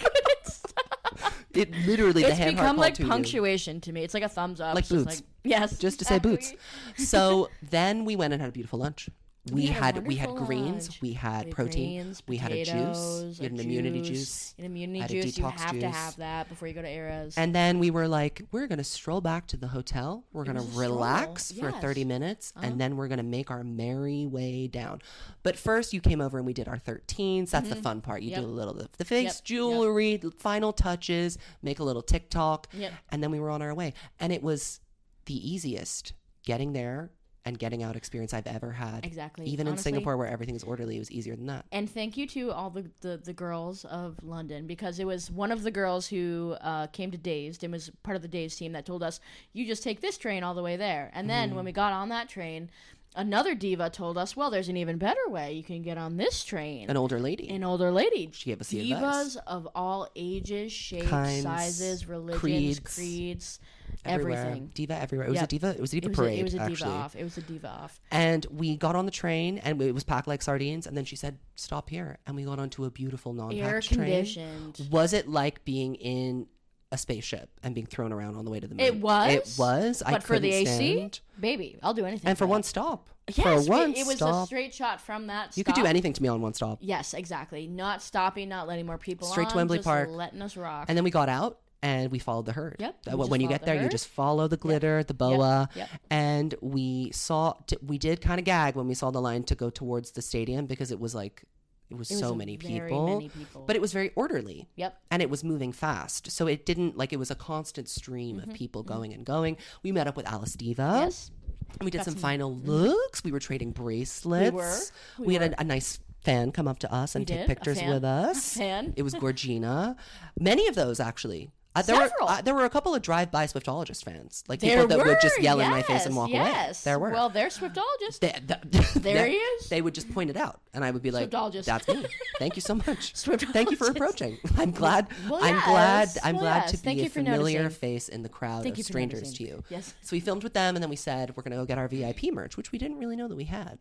like, "It literally the It's hand become heart like called to you." punctuation to me. It's like a thumbs up. Like It's just boots. Like, yes. Just to say boots. exactly. So then we went and had a beautiful lunch. We, We had a had we had wonderful greens, lunch. we had We had protein, greens, we had a juice, potatoes, we had a an immunity juice, An immunity had a juice. You detox have to juice. have that before you go to Eras. and then we were like, we're gonna stroll back to the hotel. We're gonna was a stroll, relax for yes. thirty minutes, Uh-huh. and then we're gonna make our merry way down. But first, you came over and we did our thirteens. That's the fun part. You Mm-hmm. Yep. do a little of the face Yep, yep. jewelry, the final touches, make a little TikTok, Yep. and then we were on our way. And it was the easiest getting there and getting out experience I've ever had. Exactly. Even Honestly- in Singapore where everything's orderly, it was easier than that. And thank you to all the, the, the girls of London because it was one of the girls who uh, came to Dazed and was part of the Dazed team that told us, you just take this train all the way there. And then Mm-hmm. when we got on that train, another diva told us, well, there's an even better way. You can get on this train. An older lady. An older lady. She gave us the Divas advice. of all ages, shapes, Kinds, sizes, religions, creeds, creeds, everywhere. everything. Diva everywhere. It was Yep. a diva. It was a diva It was, a, parade. it was a diva actually. off. It was a diva off. And we got on the train, and it was packed like sardines. And then she said, "Stop here," and we got onto a beautiful Air non-packed train. conditioned. Was it like being in a spaceship and being thrown around on the way to the moon? It was. It was. I But for the couldn't A C, stand. baby, I'll do anything. and for that. one stop. Yes, for one it, it was stop. a straight shot from that. you stop. could do anything to me on one stop. Yes, exactly. Not stopping, not letting more people Straight on, to Wembley just Park. letting us rock. And then we got out and we followed the herd. Yep, Uh, we When just you followed get the there, you herd. just follow the glitter, the boa. Yep. And we saw, t- we did kind of gag when we saw the line to go towards the stadium because it was like, it was It was so a many very people. many people. But it was very orderly. Yep. And it was moving fast. So it didn't, like, it was a constant stream of people going and going. We met up with Alice Diva. Mm-hmm. Yes. And we did Got some some- final looks. We were trading bracelets. We were. We, We had were. a, a nice fan come up to us and We take did. A pictures fan. with us. A fan. It was Gorgina. Many of those, actually. Uh, there were Several. uh, there were a couple of drive-by Swiftologist fans, like There people that were, would just yell in my face and yes, walk yes. away. There were. Well, they're Swiftologists. They- th- There they- he is. They would just point it out, and I would be like, Swiftologist. "That's me. Thank you so much. Swiftologist. Thank you for approaching. I'm glad. Well, I'm glad. yes. I'm Well, glad yes. to Thank be you a for familiar noticing. face in the crowd Thank of you for strangers noticing. to you." Yes. So we filmed with them, and then we said we're going to go get our V I P merch, which we didn't really know that we had.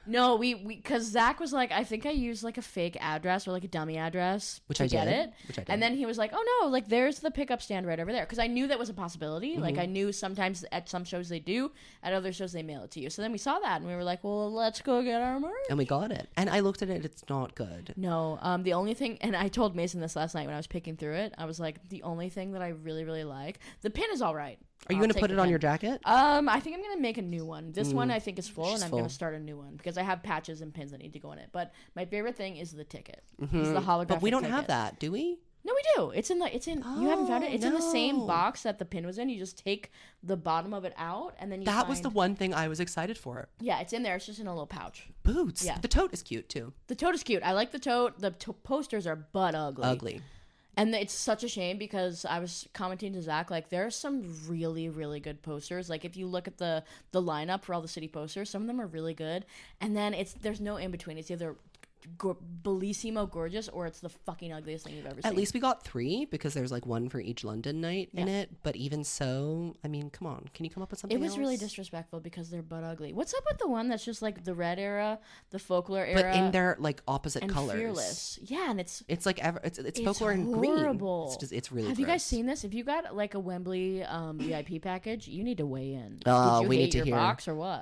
No, we we because Zach was like, I think I used like a fake address or like a dummy address Which to I get did. it. Which I did. And then he was like, oh no, like there's the pickup stand right over there, because I knew that was a possibility. Mm-hmm. Like I knew sometimes at some shows they do, at other shows they mail it to you. So then we saw that and we were like, well, let's go get our merch. And we got it. And I looked at it. It's not good. No, um, the only thing, and I told Mason this last night when I was picking through it. I was like, the only thing that I really, really like, the pin is all right. Are you I'll going to take put the it on pin. your jacket? Um, I think I'm gonna make a new one. This Mm. one I think is full, She's and I'm full. gonna start a new one because I have patches and pins that need to go in it. But my favorite thing is the ticket. Mhm. It's the holographic. But we don't have ticket. that, do we? No, we do. It's in the. It's in. you haven't found it. Oh, It's in the same no. box that the pin was in. You just take the bottom of it out, and then you. That was the find- one thing I was excited for. Yeah, it's in there. It's just in a little pouch. Boots. Yeah. The tote is cute too. The tote is cute. I like the tote. The to- posters are butt ugly. Ugly. And it's such a shame because I was commenting to Zach, like, there are some really, really good posters. Like, if you look at the the lineup for all the city posters, some of them are really good. And then it's there's no in between. It's either go- bellissimo gorgeous or it's the fucking ugliest thing you've ever seen. At least we got three because there's like one for each London night in Yeah. it. But even so, I mean, come on. Can you come up with something It was else? really disrespectful because they're butt ugly. What's up with the one that's just like the red era, the folklore era, But in their like opposite and colors. fearless? Yeah, and it's It's like ever. It's, it's It's folklore in green. horrible. It's just. It's really. Have you guys gross. seen this? If you got like a Wembley um, V I P package, you need to weigh in. Oh, Did you we hate need to your hear. box or what?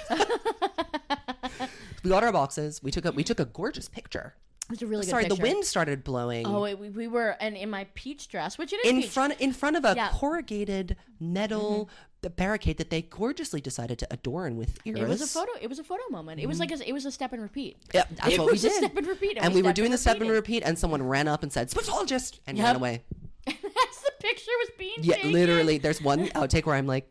We got our boxes. We took a we took a gorgeous picture. It's a really good Sorry, the picture. wind started blowing. Oh, it, we, we were, and in my peach dress, which it is in peach. front in front of a Yeah. corrugated metal barricade that they gorgeously decided to adorn with ears. It was a photo. It was a photo moment. It was like a, it was a step and repeat. Yep, that's It what we was a did. step and repeat, and and we we were stepped doing and the step and repeated. repeat, and someone ran up and said "Spaceologist" and Yep. ran away. That's the picture was being Yeah, taken. literally. There's one outtake where I'm like.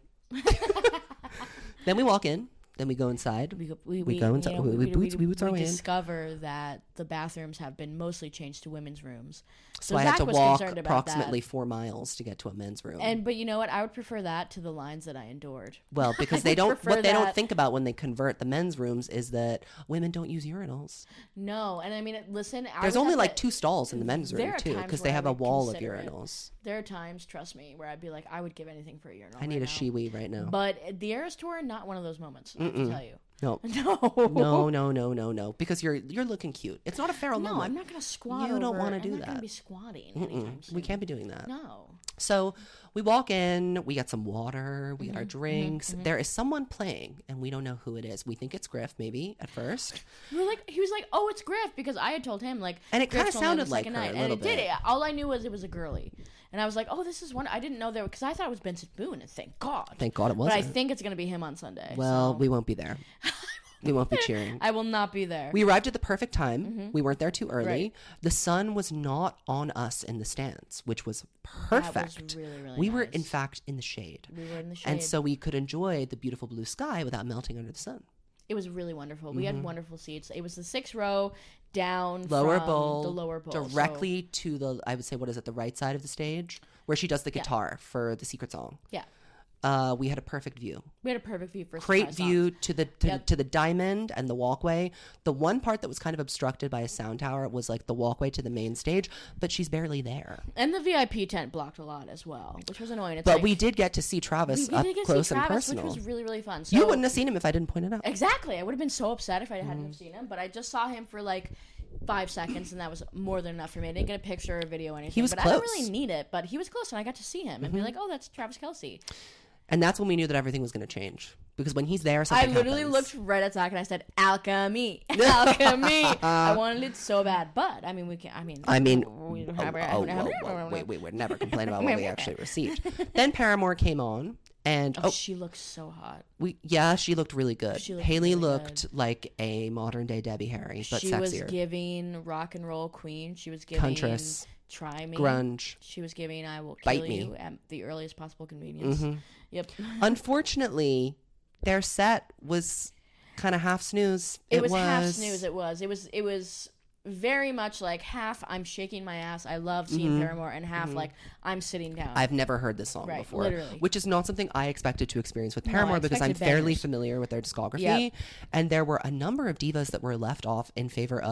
Then we walk in. Then we go inside. We, go- we, We we, go you inside- know, we- we boots- we boots our we way in. discover that the bathrooms have been mostly changed to women's rooms. So I had Zach to was walk concerned about approximately that. four miles to get to a men's room. And but you know what? I would prefer that to the lines that I endured. well, because I they would don't. prefer What they don't that. think about when they convert the men's rooms is that women don't use urinals. No, and I mean, listen. I There's would only have like to- two stalls in the men's There room are too, times because where they I have a would wall of consider it. urinals. There are times, trust me, where I'd be like, I would give anything for a urinal. I need right a now. shiwi right now. But the Eras Tour, not one of those moments. I have to tell you. No, No, no, no, no, no, no. Because you're you're looking cute. It's not a feral No, moment. I'm not gonna squat. You don't over- wanna I'm do not that. Gonna be squatting anytime soon. We can't be doing that. No. So we walk in, we get some water, we get Mm-hmm, our drinks. There is someone playing, and we don't know who it is. We think it's Griff, maybe at first. We were like, he was like, "Oh, it's Griff," because I had told him like, And it kinda Griff's only on the sounded like second her night, a and little it did. bit. It. All I knew was it was a girly, and I was like, "Oh, this is one." I didn't know there because I thought it was Benson Boone, and thank God. Thank God it But I wasn't. think it's gonna be him on Sunday. Well, so. we won't be there. We won't be cheering. I will not be there. We arrived at the perfect time. We weren't there too early. Right. The sun was not on us in the stands, which was That was perfect. really, really we were, in nice. fact, in the shade. we were in the shade. And so we could enjoy the beautiful blue sky without melting under the sun. It was really wonderful. We had wonderful seats. It was the sixth row down Lower from bowl, the lower bowl, so- directly to the, I would say, what is it, the right side of the stage, where she does the guitar for the secret song. yeah, Uh, we had a perfect view. we had a perfect view for Great surprise view songs. to the to, Yep. to the diamond and the walkway. The one part that was kind of obstructed by a sound tower was like the walkway to the main stage, but she's barely there. And the V I P tent blocked a lot as well, which was annoying. It's But like, we did get to see we, Travis we up did get to close see and Travis, personal. which was really really fun. So, You wouldn't have seen him if I didn't point it out. exactly. I would have been so upset if I hadn't Mm. have seen him, but I just saw him for like five seconds, and that was more than enough for me. I didn't get a picture or a video or anything. He was but I don't close. really need it. But he was close, and I got to see him and be like, "Oh, that's Travis Kelce." And that's when we knew that everything was going to change. Because when he's there, I something literally happens. looked right at Zach and I said, "Alchemy, alchemy." I wanted it so bad, but I mean, we can. I mean, I mean, we oh, have- oh, whoa, whoa, wait, wait, we'd never complain about what we actually received. Then Paramore came on, and Oh, oh, she looks so hot. we yeah, she looked really good. She looked Haley really looked like a modern day Debbie Harry, but she sexier. was giving rock and roll queen. She was giving Huntress. Try Me. Grunge. She was giving I Will Kill Bite Me. You at the earliest possible convenience. Yep. Unfortunately, their set was kind of half snooze. It, was, half snooze. It was. It was. It was very much like half I'm shaking my ass. I love seeing Paramore, and half like I'm sitting down. I've never heard this song Right, before, literally. which is not something I expected to experience with No, I Paramore because I'm expected fairly bangers. familiar with their discography. Yep. And there were a number of divas that were left off in favor of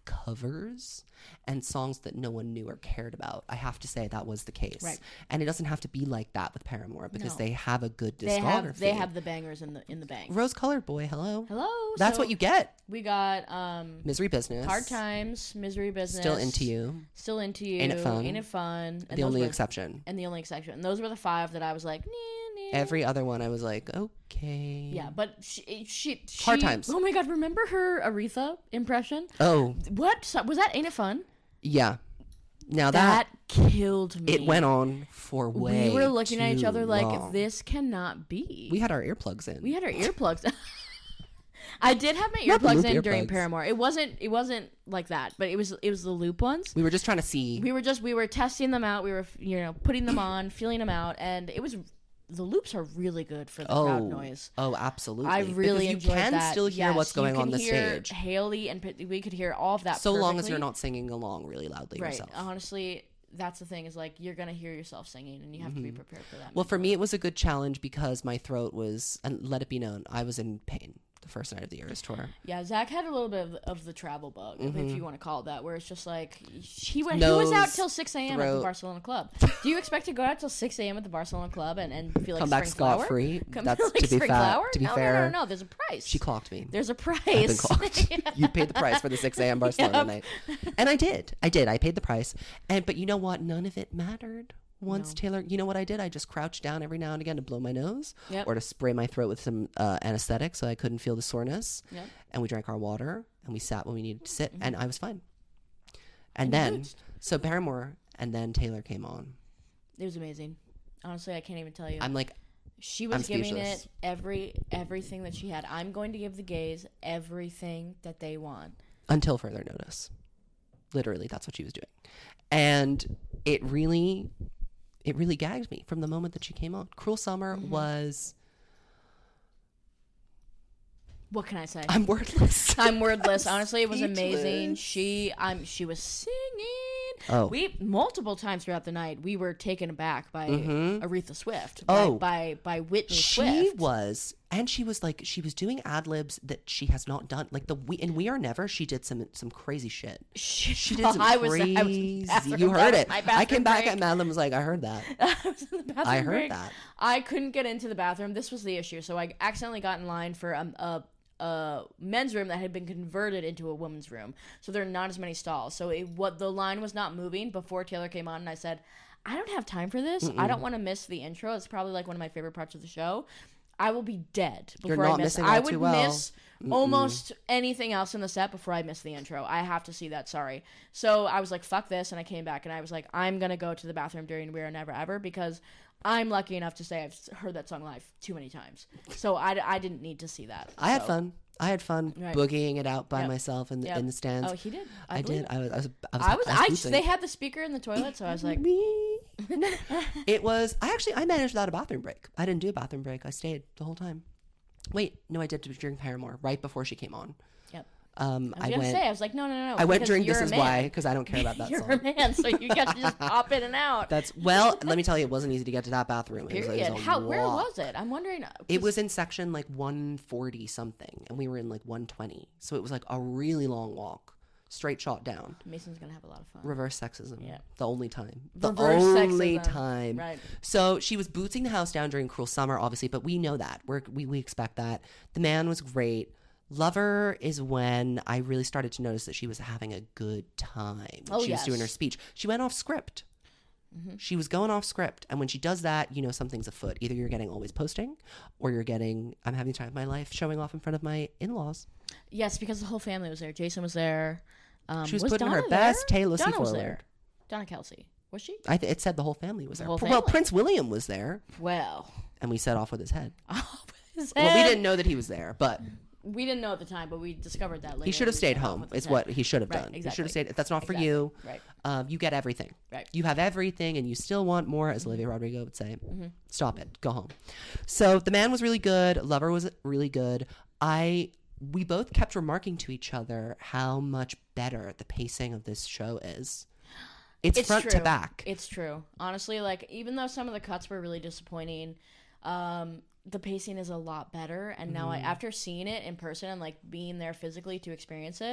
covers and songs that no one knew or cared about. I have to say that was the case. Right. And it doesn't have to be like that with Paramore because No. they have a good discography. They have they have the bangers in the in the bank. Rose Colored Boy, hello. Hello. That's so what you get. We got um Misery Business. Hard Times, Misery Business. Still Into You. Still Into You. Ain't It Fun? Ain't It Fun? And The those only were- exception. And the only exception. And those were the five that I was like, nah, nah. Every other one I was like, okay. Yeah, but she, she, she Hard Times. Oh my god, remember her Aretha impression? Oh, What So- was that? Ain't It Fun? yeah. Now that, That killed me. it went on for way We were looking at each too other like, long. this cannot be. We had our earplugs in. We had our earplugs. I did have my Not the earplugs loop in during earplugs. Paramore. It wasn't. It wasn't like that, but it was. It was the loop ones. We were just trying to see. We were just. We were testing them out. We were, you know, putting them on, feeling them out, and it was. The loops are really good for the crowd oh, noise. oh, absolutely. I really because enjoyed you can that. still hear Yes, what's going you on can the hear stage. Haley and P- we could hear all of that. So long as perfectly. you're not singing along really loudly right. yourself. Honestly, that's the thing. Is like you're gonna hear yourself singing, and you have to be prepared for that. Well, for me, it was a good challenge because my throat was, and let it be known, I was in pain the first night of the Eras tour. Yeah, Zach had a little bit of, of the travel bug, if Mm-hmm. you want to call it that, where it's just like he went. He was out Nose, till six a.m. at the throat. Barcelona club. Do you expect to go out till six a.m. at the Barcelona club and, and feel like Come back spring flower? scot-free? Come That's- like to be spring fa- flower? to be no, fair, no, no, no, no. There's a price. She clocked me. There's a price. I've been clocked. You paid the price for the six a.m. Barcelona Yep. night. And I did. I did. I paid the price. And But you know what? None of it mattered. Once No. Taylor, you know what I did? I just crouched down every now and again to blow my nose Yep. or to spray my throat with some uh, anesthetic so I couldn't feel the soreness. Yep. And we drank our water and we sat when we needed to sit Mm-hmm. and I was fine. And, And then, good. so Paramore and then Taylor came on. It was amazing. Honestly, I can't even tell you. I'm like, She was I'm giving speechless. it every everything that she had. I'm going to give the gays everything that they want. until further notice. Literally, that's what she was doing. And it really, it really gagged me from the moment that she came on. Cruel Summer Mm-hmm. was, What can I say? I'm wordless. I'm wordless. Honestly, it was amazing. Speechless. She, I'm, she was singing. Oh. We multiple times throughout the night we were taken aback by Aretha Swift. By, Oh. by by Whitney She Swift. was, and she was like, she was doing ad libs that she has not done. Like the we in We Are Never, she did some some crazy shit. She, She did some I was, crazy. I was in the bathroom. You That heard was it. my I bathroom came back break. and Madeline was like, I heard that. I was in the bathroom I heard break. that. I couldn't get into the bathroom. This was the issue. So I accidentally got in line for um, a a men's room that had been converted into a women's room. So there are not as many stalls. So it, what the line was not moving before Taylor came on, and I said, I don't have time for this. I don't want to miss the intro. It's probably like one of my favorite parts of the show. I will be dead before You're I not miss. missing I out would too well. miss almost anything else in the set before I miss the intro. I have to see that. Sorry. So I was like, fuck this, and I came back and I was like, I'm gonna go to the bathroom during We Are Never Ever because I'm lucky enough to say I've heard that song live too many times. So I, I didn't need to see that. I had So- fun. I had fun Right. boogieing it out by Yep. myself in the Yep. in the stands. Oh, he did. I, I believe did. it. I was. I was. I was. I was. I, boosting. they had the speaker in the toilet, so I was like, Me. It was. I actually. I managed without a bathroom break. I didn't do a bathroom break. I stayed the whole time. Wait, no, I did during Paramore, right before she came on. yep. Um, I was I, gonna went. say, I was like, no, no, no. I went because during you're This a Is man. Why because I don't care about that You're song. a man, so you got to just pop in and out. That's well. Let me tell you, it wasn't easy to get to that bathroom. It was, Period. it was a How? Where walk. was it? I'm wondering. It was in section like one forty something, and we were in like one twenty. So it was like a really long walk, straight shot down. Mason's gonna have a lot of fun. Reverse sexism. Yeah. The only time. The Reverse only sexism. time. Right. So she was bootsing the house down during Cruel Summer, obviously, but we know that. We're, we we expect that. The man was great. Lover is when I really started to notice that she was having a good time. Oh, she yes. was doing her speech. She went off script. She was going off script. And when she does that, you know something's afoot. Either you're getting Always Posting or you're getting I'm having the time of my life showing off in front of my in-laws. Yes, because the whole family was there. Jason was there. Um, She was putting her Donna best there? Taylor Donna was forward. there. Donna Kelsey. Was she? I th- it said the whole family was there. whole Well, family. Prince William was there, Well. and we set off with his head. Oh, his Well, we head. didn't know that he was there, but We didn't know at the time, but we discovered that later. he should have We stayed set off home. with his Is what head. he should have Right, done. He exactly. should have stayed. If that's not for Exactly. you, Right. um, you get everything. Right. You have everything, and you still want more, as Olivia Rodrigo would say. Mm-hmm. Stop it. Go home. So the man was really good. Lover was really good. I. We both kept remarking to each other how much better the pacing of this show is. It's, It's front true. to back. It's true. Honestly, like even though some of the cuts were really disappointing, um, the pacing is a lot better. And now, I, Mm-hmm. after seeing it in person and like being there physically to experience it,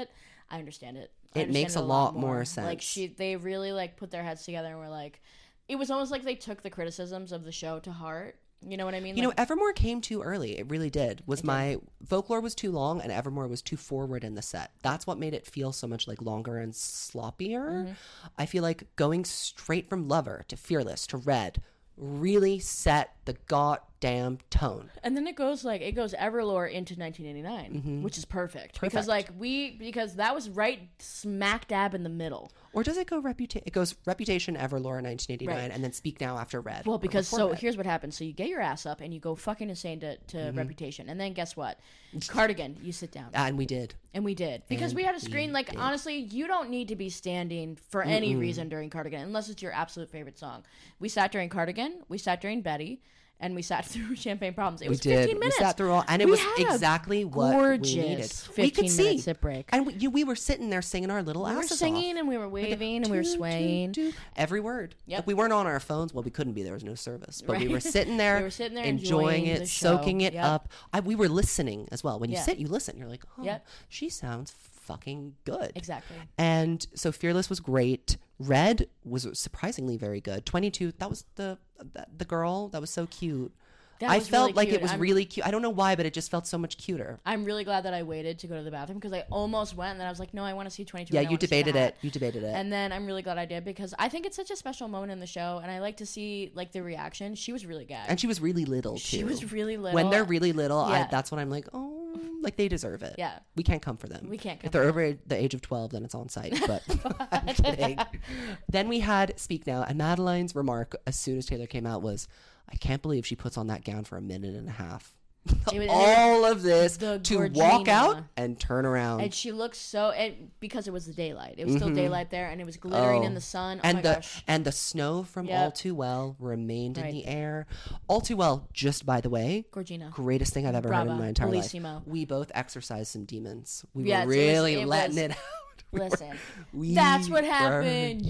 I understand it. I It understand makes it a lot more sense. Like she, they really like put their heads together and were like, it was almost like they took the criticisms of the show to heart. You know what I mean? You like, know, Evermore came too early. It really did. Was my Folklore was too long and Evermore was too forward in the set. That's what made it feel so much like longer and sloppier. Mm-hmm. I feel like going straight from Lover to Fearless to Red really set the goddamn tone. And then it goes like it goes Everlore into nineteen eighty-nine, Mm-hmm. which is perfect, Perfect. because like we because that was right smack dab in the middle. Or does it go Reputation? It goes Reputation, Everlore, nineteen eighty-nine, Right. and then Speak Now after Red. Well, or because before so Red. here's what happens. So you get your ass up and you go fucking insane to, to Mm-hmm. Reputation, and then guess what? Cardigan, you sit down. And we did. And we did. Because And we had a we screen. Like, did. honestly, you don't need to be standing for any reason during Cardigan, unless it's your absolute favorite song. We sat during Cardigan, we sat during Betty, and we sat through Champagne Problems. It We was did. fifteen minutes. We sat through all, and it We was had a exactly what gorgeous we needed. fifteen We could see. minute sit break. And we, you, we were sitting there singing our little We were asses singing off. and we were waving and we were Doo, doo, swaying. doo. Every word. Yep. Like, we weren't on our phones. Well, we couldn't be. There was no service. But we Right. were sitting there, We were sitting there enjoying, enjoying the it, show. soaking it Yep. up. I, we were listening as well. When you Yeah. sit, you listen. You're like, oh, Yep. she sounds fucking good. Exactly. And so Fearless was great. Red was surprisingly very good. twenty-two, that was the the, the girl that was so cute. That I was felt really like cute. it was I'm- really cute. I don't know why, but it just felt so much cuter. I'm really glad that I waited to go to the bathroom because I almost went and then I was like, no, I want to see twenty-two. Yeah, and I you wanna see the debated hat. it. You debated it. And then I'm really glad I did because I think it's such a special moment in the show, and I like to see like the reaction. She was really gagged. And she was really little too. She was really little. When they're really little, I, Yeah. that's when I'm like, oh, like they deserve it. Yeah. We can't come for them. We can't come If they're over the age of twelve, then it's on site. But I'm kidding. Then we had Speak Now, and Madeline's remark as soon as Taylor came out was, I can't believe she puts on that gown for a minute and a half. It was- All of this the to walk Gorgina. out and turn around. And she looked so it, because it was the daylight. It was still daylight there, and it was glittering Oh. in the sun. Oh and my the gosh! and the snow from Yep. All Too Well remained in Right. the air. All Too Well, just by the way, Gorgina. greatest thing I've ever heard in Brava. my entire Bellissimo. life. We both exercised some demons. We Yes, it were was- really it letting was- it out. We were- Listen, we that's what were- happened.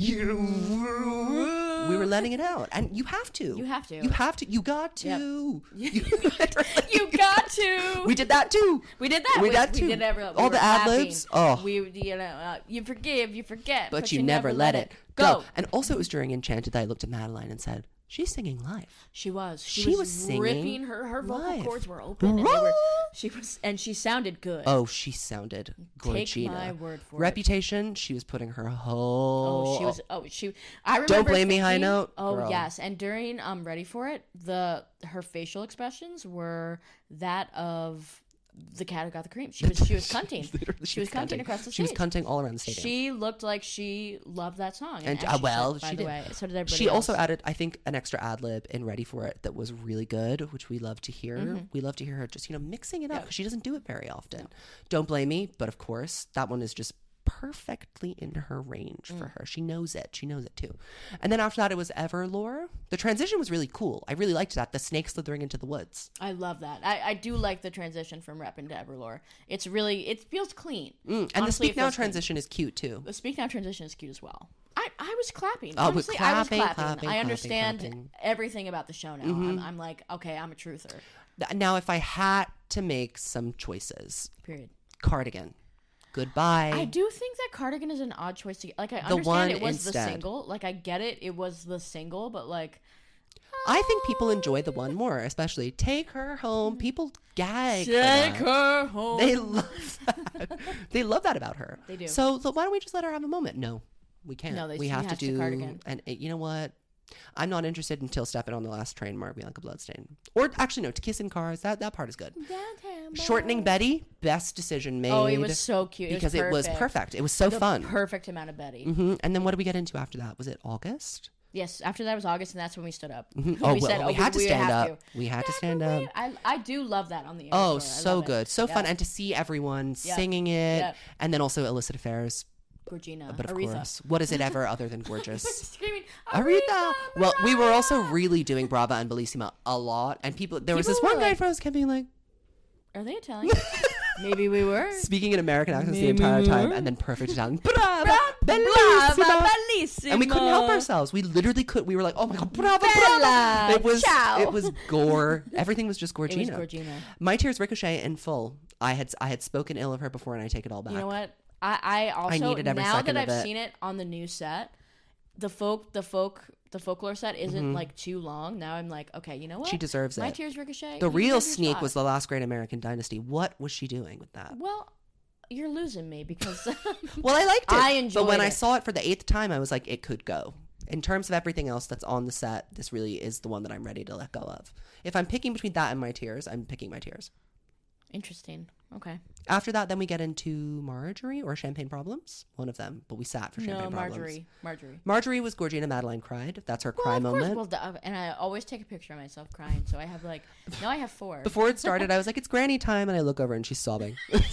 We were letting it out, and you have to. You have to. You have to. You got to. Yep. You, You got to. we did that too. We did that. We did that We too. did every, we All were the ad clapping. libs. Oh. We, you know, uh, you forgive, you forget, But, you, never let it go. go. And also, it was during Enchanted that I looked at Madeline and said, "She's singing live." She was. She, She was, was singing ripping. Her her vocal live. cords were open, and they were. She was, and she sounded good. Oh, she sounded gorgeous. Take my word for it. Reputation, she was putting her whole. Oh, she was. Oh, she. I remember. blame me, high thinking- note, Oh girl. yes, and during um, Ready for It, the her facial expressions were that of the cat who got the cream. She was. She was cunting. Literally, she was cunting across the She was stage. cunting all around the stadium. She looked like she loved that song. And, as uh, she well, said, by she the did. way, so did everybody She also else. added, I think, an extra ad lib in Ready for It that was really good, which we love to hear. Mm-hmm. We love to hear her just, you know, mixing it up because she doesn't do it very often. Don't blame me, but of course, that one is just perfectly in her range Mm. for her. She knows it. She knows it too. And then after that, it was Everlore. The transition was really cool. I really liked that. The snake slithering into the woods. I love that. I, I do like the transition from Rep into Everlore. It's really it feels clean. Mm, and Honestly, the Speak it Now feels clean. transition is cute too. The Speak Now transition is cute as well. I, I was clapping. Oh, but Honestly, I was clapping, clapping. clapping, I understand clapping, clapping. everything about the show now. I'm, I'm like, okay, I'm a truther. Th- Now, if I had to make some choices, Period. Cardigan. Goodbye. I do think that Cardigan is an odd choice to get. Like, I The understand one it was the instead. single. Like, I get it. It was the single, but like, I think people enjoy the one more, especially Take Her Home. People gag. for take that. her home. They love that. They love that about her. They do. So, so why don't we just let her have a moment? No, we can't. No, they- we she have to has to do. Cardigan. And uh, you know what? I'm not interested until Stepping on the Last Train, Mark Me Like a Bloodstain. Or actually, no, To Kiss in Cars. That that part is good. Downtown Shortening Betty, best decision made. Oh, it was so cute. It was because it was perfect. perfect. It was so The fun. perfect amount of Betty. hmm And then what did we get into after that? Was it August? Yes, after that was August, and that's when we stood up. Oh, we well, said, we oh, had to we stand have up. We had to stand Yeah, up. we- I, I do love that on the Oh, air. so good. So fun. And to see everyone Yep. singing it. Yep. And then also illicit affairs. Gorgina, But of Aretha. course, what is it ever other than gorgeous? Screaming, Aretha. Well, we were also really doing Brava and Bellissima a lot. And people, there was People this were one guy like- from us kept being like, Are they Italian? Maybe we were. speaking in American accents the Maybe entire we time. were. And then perfect Italian. Brava, Brava, Bellissima. bellissima. And we couldn't help ourselves. We literally could. We were like, oh my God, brava, Bella, brava. It was, ciao. it was gore. Everything was just Gorgina. It was Gorgina. My Tears Ricochet in full. I had I had spoken ill of her before, and I take it all back. You know what? I, I also needed every now second that of I've it. seen it on the new set, the folk the folk the folklore set isn't Mhm. like too long. Now I'm like, okay, you know what? She deserves My it. tears ricochet. The you real deserve your sneak shot. was The Last Great American Dynasty. What was she doing with that? Well, you're losing me because Well, I liked it. I But enjoyed when I it. saw it for the eighth time, I was like, it could go. In terms of everything else that's on the set, this really is the one that I'm ready to let go of. If I'm picking between that and My Tears, I'm picking My Tears. Interesting. Okay. After that, then we get into Marjorie or Champagne Problems. One of them. But we sat for Champagne No, Problems. Marjorie. Marjorie. Marjorie was Gorgina Madeline cried. That's her cry well, of course. moment. Well, duh, and I always take a picture of myself crying, so I have like now I have four. Before it started, I was like, it's granny time. And I look over and she's sobbing.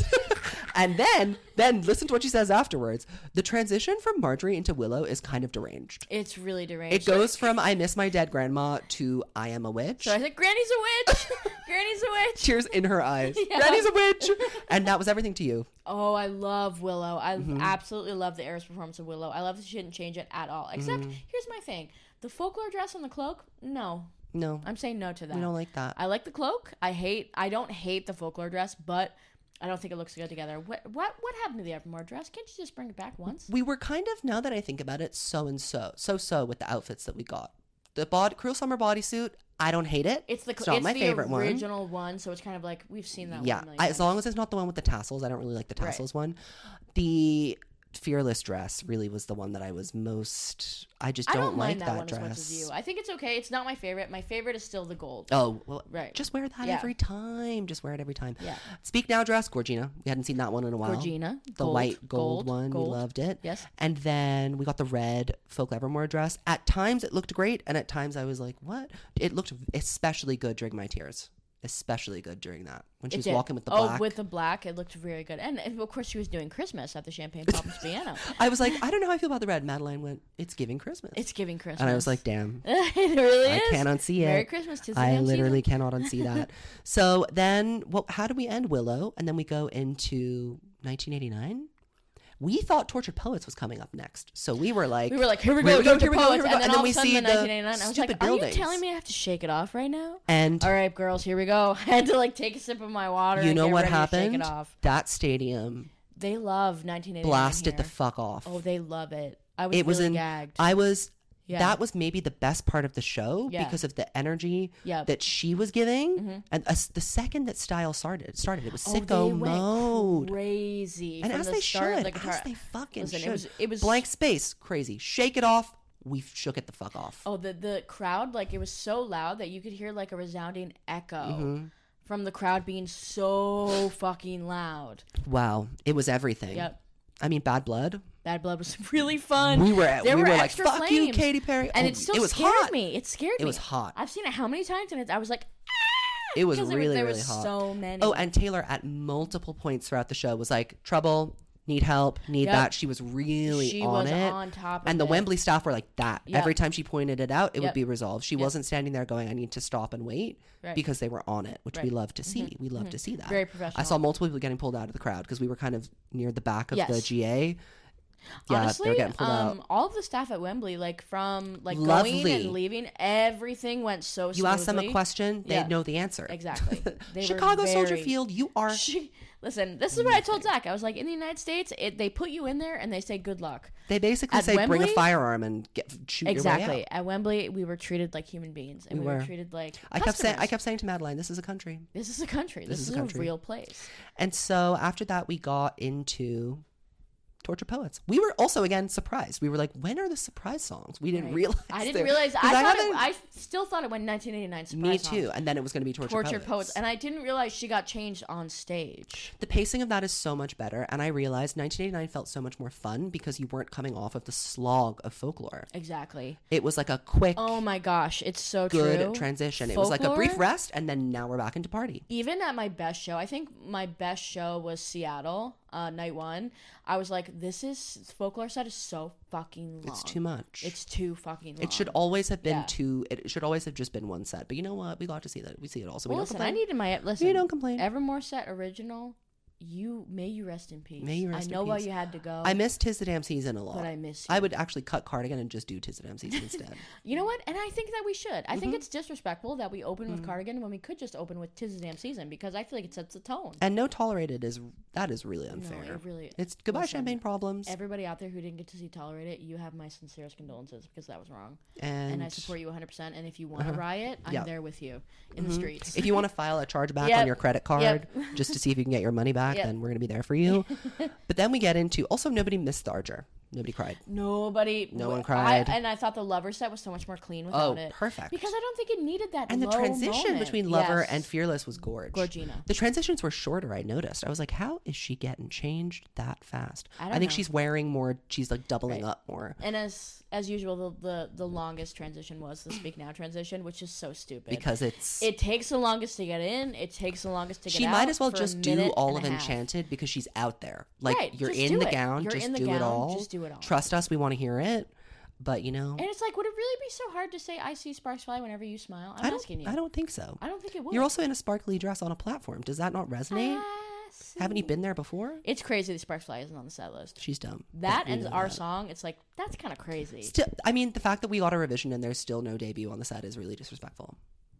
And then, then listen to what she says afterwards. The transition from Marjorie into Willow is kind of deranged. It's really deranged. It goes from I miss my dead grandma to I am a witch. So I said, Granny's a witch. Granny's a witch. Tears in her eyes. Yeah. Granny's a witch. And that was everything to you. Oh, I love Willow. I Mm-hmm. absolutely love the heiress performance of Willow. I love that she didn't change it at all. Except, Mm-hmm. here's my thing. The folklore dress and the cloak, no. No, I'm saying no to that. we don't like that. I like the cloak. I hate, I don't hate the folklore dress, but I don't think it looks good together. What what what happened to the Evermore dress? Can't you just bring it back once? We were kind of, now that I think about it, so and so. So-so with the outfits that we got. The bod- Cruel Summer bodysuit, I don't hate it. It's the It's not it's my the favorite one. original one. so it's kind of like we've seen that Yeah, one. a million I, as times. long as it's not the one with the tassels. I don't really like the Right. tassels one. The Fearless dress really was the one that I was most. I just I don't, don't like mind that, that one dress. as much as you. I think it's okay. It's not my favorite. My favorite is still the gold. Oh, well, Right. just wear that Yeah. every time. Just wear it every time. Yeah. Speak Now dress, Gorgina. We hadn't seen that one in a while. Georgina, The gold, white gold, gold, one. gold. We loved it. Yes. And then we got the red Folk Evermore dress. At times it looked great, and at times I was like, what? It looked especially good during My Tears. Especially good during that. When she It was did. walking with the oh, black. with the black, it looked very good. And, and of course, she was doing Christmas at the Champagne Problems piano. I was like, I don't know how I feel about the red. Madeline went, it's giving Christmas. It's giving Christmas. And I was like, damn. it really I is. can't unsee it. Merry Christmas. 'Tis the I damn literally season. cannot unsee that. So then, well, how do we end Willow? And then we go into nineteen eighty-nine. We thought Tortured Poets was coming up next. So we were like, We were like, here we Here go, we go, Tortured here we go, Poets. here we go. And then And then all we of a sudden, see in the nineteen eighty-nine, I was stupid like, are buildings. you telling me I have to shake it off right now? and All right, girls, here we go. I had to like take a sip of my water. you and know get what ready to shake happened? it off. That stadium They love nineteen eighty-nine blasted the here. fuck off. Oh, they love it. I was it was really in. gagged. I was. Yeah. That was maybe the best part of the show Yeah. because of the energy Yep. that she was giving. Mhm. And uh, the second that Style started, started it was oh, sicko they went mode. crazy. And from as the they start of should, the guitar. as they fucking Listen, should. it was it was Blank space, crazy. Shake it off. We shook it the fuck off. Oh, the the crowd, like it was so loud that you could hear like a resounding echo Mm-hmm. from the crowd being so fucking loud. Wow, it was everything. Yep. I mean, Bad Blood. Bad Blood was really fun. We were There we were were like, extra fuck you, flames. Katy Perry. and Oh, it still it was scared hot. me. It scared It me. was hot. I've seen it how many times, and it, I was like, ah! It was Because there really, there really was hot. so many. Oh, and Taylor at multiple points throughout the show was like, trouble, need help, need Yep. that. She was really she on was it. on top of And the it. Wembley staff were like that. Yep. Every time she pointed it out, it would Yep. be resolved. She Yep. wasn't standing there going, I need to stop and wait Right. because they were on it, which we Right. love to see. We love to see that. Very professional. I saw multiple people getting pulled out of the crowd because we were kind of near the back of the Yes. G A. Yeah, Honestly, they were getting pulled um, out. all of the staff at Wembley, like from like Lovely. going and leaving, everything went so smoothly. You ask them a question, they Yeah. know the answer. Exactly. They were Chicago Soldier very- Field, you are She, listen, this is what I told Zach. I was like, in the United States, it, they put you in there and they say good luck. They basically At say bring a Wembley? firearm and get shoot your way Exactly. out. At Wembley, we were treated like human beings, and We we, were. were. treated like I kept saying I customers. kept saying to Madeline, this is a country. This is a country. This, is is, a a, country. real place. And so after that we got into Tortured Poets. We were also again surprised. We were like, when are the surprise songs? We didn't Right. realize. I didn't there- realize. 'cause I thought. It, haven't- I still thought it went nineteen eighty-nine. Surprise Me songs. too. And then it was going to be Tortured, Tortured Poets. Poets, and I didn't realize she got changed on stage. The pacing of that is so much better. And I realized nineteen eighty-nine felt so much more fun because you weren't coming off of the slog of folklore. Exactly. It was like a quick, Oh my gosh, it's so good true. transition. It was like a brief Folklore? rest, and then now we're back into party. Even at my best show, I think my best show was Seattle, uh, night one. I was like, this is folklore set is so fucking long. It's too much. It's too fucking long. It should always have been Yeah. two. It should always have just been one set. But you know what? We got to see that. We see it all. So we Well, don't listen, complain. I needed my listen. We don't complain. Evermore set original. You may you rest in peace. May you rest I know in why peace. you had to go. I miss Tis the Damn Season a lot. But I miss you. I would actually cut Cardigan and just do Tis the Damn Season instead. You know what? And I think that we should. I Mm-hmm. think it's disrespectful that we open with Cardigan when we could just open with Tis the Damn Season, because I feel like it sets the tone. And No Tolerated is that is really unfair. No, it really. It's Goodbye Listen, Champagne Problems. Everybody out there who didn't get to see Tolerated, you have my sincerest condolences, because that was wrong. and And I support you one hundred percent. And if you want to riot, I'm Yeah. there with you in the streets. if you want to file a chargeback Yep. on your credit card Yep. just to see if you can get your money back, Yep. then we're going to be there for you. But then we get into, also nobody missed Archer. Nobody cried. Nobody. No one I- cried. and I thought the Lover set was so much more clean without Oh, it. perfect. Because I don't think it needed that. And the low transition moment. between Lover Yes. and Fearless was gorge. Gorgina. The transitions were shorter, I noticed. I was like, how is she getting changed that fast? I don't think know. she's wearing more, she's like doubling Right. up more. And as as usual, the, the the longest transition was the Speak Now transition, which is so stupid. Because it's it takes the longest to get in. It takes the longest to get she out. might as well for a just do minute all and of a half. Enchanted because she's out there. Like Right, you're just in do the it. gown, You're just in the do it gown, all. just do it all. Trust us, we want to hear it. But you know, And it's like, would it really be so hard to say "I see sparks fly" whenever you smile? I'm I don't. asking you. I don't think so. I don't think it would. You're also in a sparkly dress on a platform. Does that not resonate? I see. Haven't you been there before? It's crazy that Sparks Fly isn't on the set list. She's dumb. That We and know our that. song, it's like, that's kind of crazy. Still, I mean, the fact that we got a revision and there's still no debut on the set is really disrespectful.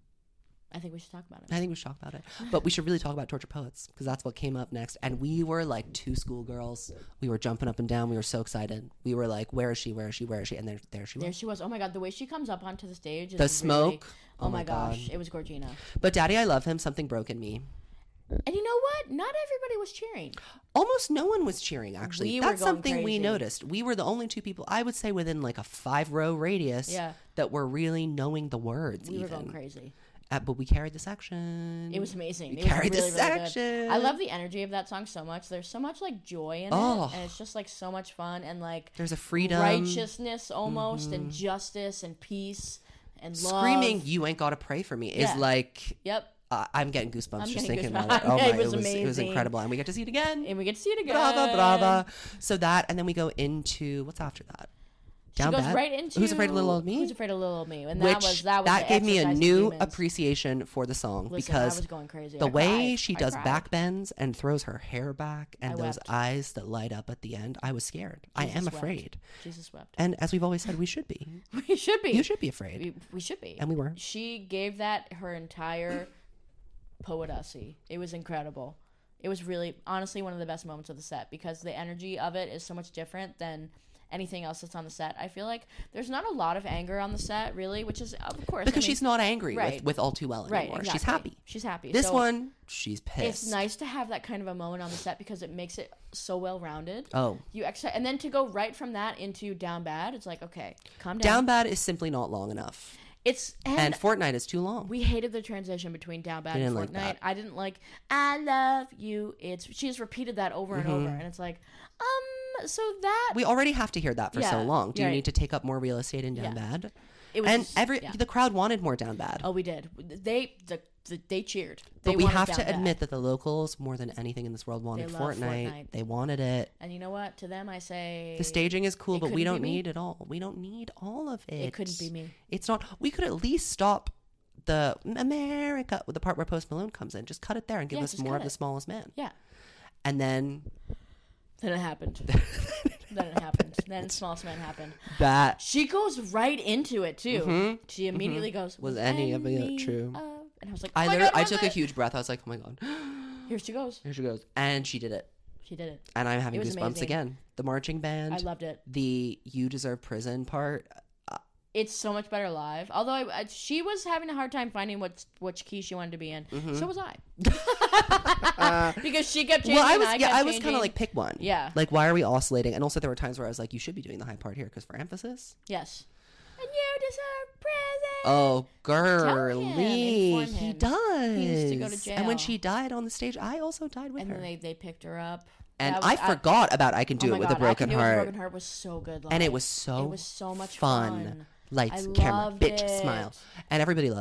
I think we should talk about it. I think we should talk about it. But we should really talk about Torture Poets because that's what came up next. And we were like two schoolgirls. We were jumping up and down. We were so excited. We were like, where is she? Where is she? Where is she? And there, there she was. There she was. Oh my god, the way she comes up onto the stage is The really- smoke. oh, Oh my my gosh, God. it was Gorgina. But Daddy, I Love Him. Something broke in me. And you know what? Not everybody was cheering. Almost no one was cheering, actually. We were That's going something we crazy. noticed. We were the only two people, I would say, within like a five row radius Yeah. that were really knowing the words. We even. were going crazy. Uh, but we carried the section. It was amazing. We It was carried really, the really good. section. I love the energy of that song so much. There's so much like joy in Oh. it, and it's just like so much fun and like There's a freedom. righteousness almost, and justice and peace and love. Screaming, "You ain't gotta pray for me" is Yeah. like. Yep. Uh, I'm getting goosebumps I'm just getting thinking goosebumps. about it. Oh my, It was it was it was amazing. incredible, and we get to see it again. And we get to see it again. Brava, brava. So that, and then we go into what's after that. She Down goes Bad? right into Who's Afraid of Little Old Me? Who's Afraid of Little Old Me? And Which that was that was the gave me a Exercise new Demons. appreciation for the song Listen, because I was going crazy. the I way cried. she I does cried. back bends and throws her hair back and I those wept. eyes that light up at the end, I was scared. I Jesus am wept. afraid. Jesus wept. And as we've always said, we should be. We should be. You should be afraid. We, we should be. And we were. She gave that her entire poetasy. It was incredible. It was really, honestly, one of the best moments of the set because the energy of it is so much different than anything else that's on the set. I feel like there's not a lot of anger on the set, really, which is, of course, Because I mean, she's not angry right. with, with All Too Well right. anymore. Exactly. She's happy. She's happy. This So one, she's pissed. it's nice to have that kind of a moment on the set because it makes it so well rounded. Oh. You ex- and then to go right from that into Down Bad, it's like, okay, calm down. Down Bad is simply not long enough. It's and, And Fortnite is too long. we hated the transition between Down Bad We and didn't Fortnite. like that. I didn't like I love you. It's she just repeated that over and over, and it's like, um, so that We already have to hear that for so Yeah, long. Do you right. need to take up more real estate in Down Yeah. Bad? it was And just- every yeah. the crowd wanted more Down Bad. oh, we did. They the, the they cheered. They But we wanted have Down to Bad. admit that the locals, more than anything in this world, wanted love Fortnite. Fortnite. They wanted it. And you know what? To them, I say The staging is cool, it but we couldn't don't be me. need it all. We don't need all of it. It couldn't be me. It's not. We could at least stop the America with the part where Post Malone comes in. Just cut it there and give Yeah, us just more cut of the it. smallest man. Yeah. And then Then it happened. then it happened. Then Smallest Man happened. that She goes right into it too. She immediately goes, Mm-hmm. Was any of it true? of-" And I was like, I oh my literally, God, I was took a it? huge breath. I was like, oh my God. Here she goes. Here she goes. And she did it. She did it. And I'm having It was goosebumps amazing. again. The marching band. I loved it. The You Deserve Prison part. It's so much better live. Although I, I, she was having a hard time finding what which key she wanted to be in. So was I. Because she kept changing. Well, I and was I yeah, kept I was kind changing. of like pick one. Yeah. Like why are we oscillating? And also there were times where I was like, you should be doing the high part here because for emphasis. Yes. And you deserve prison. Oh, Tell girly, him, inform he him. does. He needs to go to jail. And when she died on the stage, I also died with And her. then they, they picked her up. and That I was- forgot about I Can Do oh It my with God, a Broken I Can Do It with a Heart. Broken Heart was so good live. And it was so It was so much fun. fun. Lights, I camera, loved bitch, it. smile. And everybody loved it.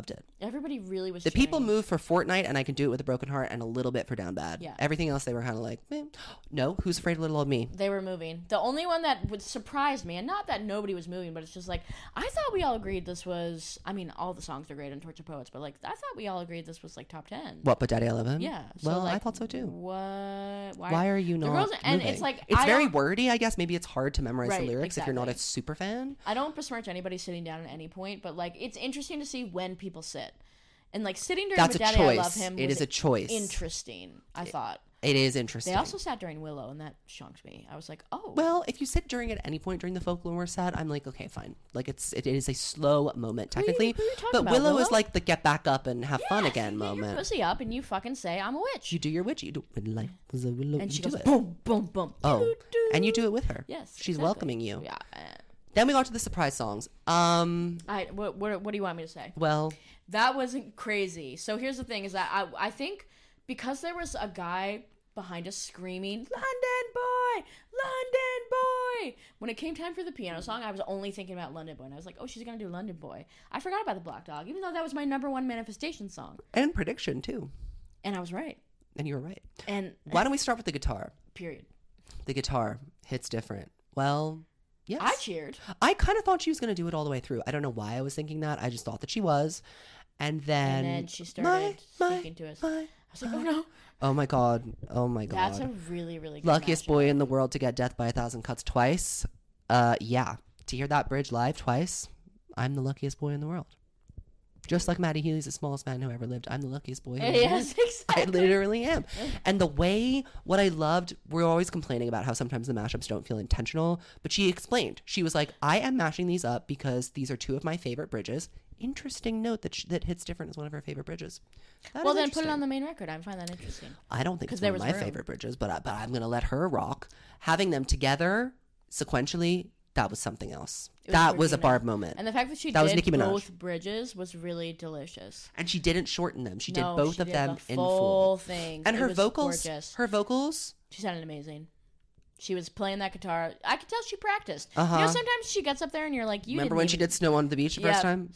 Everybody really was The people cheering. moved for Fortnite, and I Can Do It With a Broken Heart, and a little bit for Down Bad. Yeah. Everything else, they were kind of like, eh. No, Who's Afraid of Little Old Me? They were moving. The only one that would surprise me, and not that nobody was moving, but it's just like, I thought we all agreed this was, I mean, all the songs are great on Torture Poets, but like, I thought we all agreed this was like top ten. What, But Daddy I Love Him? Yeah. So, Well, like, I thought so too. What? Why, Why are you the not girls, and moving? it's like, It's I very don't- wordy, I guess. Maybe it's hard to memorize Right, the lyrics if you're not a exactly. super fan. I don't besmirch anybody sitting down at any point, but like, it's interesting to see when people sit. And like sitting during That's But a Daddy I Love choice. Him It was is a choice. interesting, I thought. It is interesting. They also sat during Willow, and that shocked me. I was like, oh. Well, if you sit during at any point during the folklore set, I'm like, okay, fine. Like it's it is a slow moment Who are you- technically, who are you talking but about, Willow, is Willow? like the get back up and have fun Yes, again you get your moment. pussy up and you fucking say, I'm a witch. You do your witch. You do when life was a willow. and you she do goes, it. boom, boom, boom. Oh, doo, doo. and you do it with her. Yes. she's exactly. welcoming you. Yeah. uh, Then we got to the surprise songs. Um, I, what, what, what do you want me to say? well, That wasn't crazy. So here's the thing is that I, I think because there was a guy behind us screaming, London Boy! London Boy! When it came time for the piano song, I was only thinking about London Boy. And I was like, oh, she's going to do London Boy. I forgot about the Black Dog, even though that was my number one manifestation song. and prediction too. And I was right. And you were right. And Why don't we start with the guitar? period. The guitar hits different. Well, yes. I cheered. I kind of thought she was going to do it all the way through. I don't know why I was thinking that. I just thought that she was. And then, And then she started my, my, speaking to us. my, I was like, oh no. oh my God. Oh my God. That's a really, really good Luckiest matchup. boy in the world to get Death by a Thousand Cuts twice. Uh, yeah. To hear that bridge live twice, I'm the luckiest boy in the world. Just like Matty Healy's the smallest man who ever lived. I'm the luckiest boy who ever Yes, lived. I exactly. literally am. And the way, what I loved, we're always complaining about how sometimes the mashups don't feel intentional, but she explained. She was like, I am mashing these up because these are two of my favorite bridges. Interesting note that sh- that Hits Different is one of her favorite bridges. That Well, is then put it interesting. on the main record. I find that interesting. I don't think it's 'Cause one there of was my room. favorite bridges, but I, but I'm gonna let her rock. Having them together sequentially, that was something else. It was that was a Regina. Barb moment, And the fact that she That was did Nicki Minaj. both bridges was really delicious. and she didn't shorten them. She No, did both she of did them the in full full. thing. And It her was vocals, gorgeous. her vocals. She sounded amazing. She was playing that guitar. I could tell she practiced. Uh-huh. You know, sometimes she gets up there and you're like, you Remember didn't when she even- did Snow on the Beach the Yeah. first time?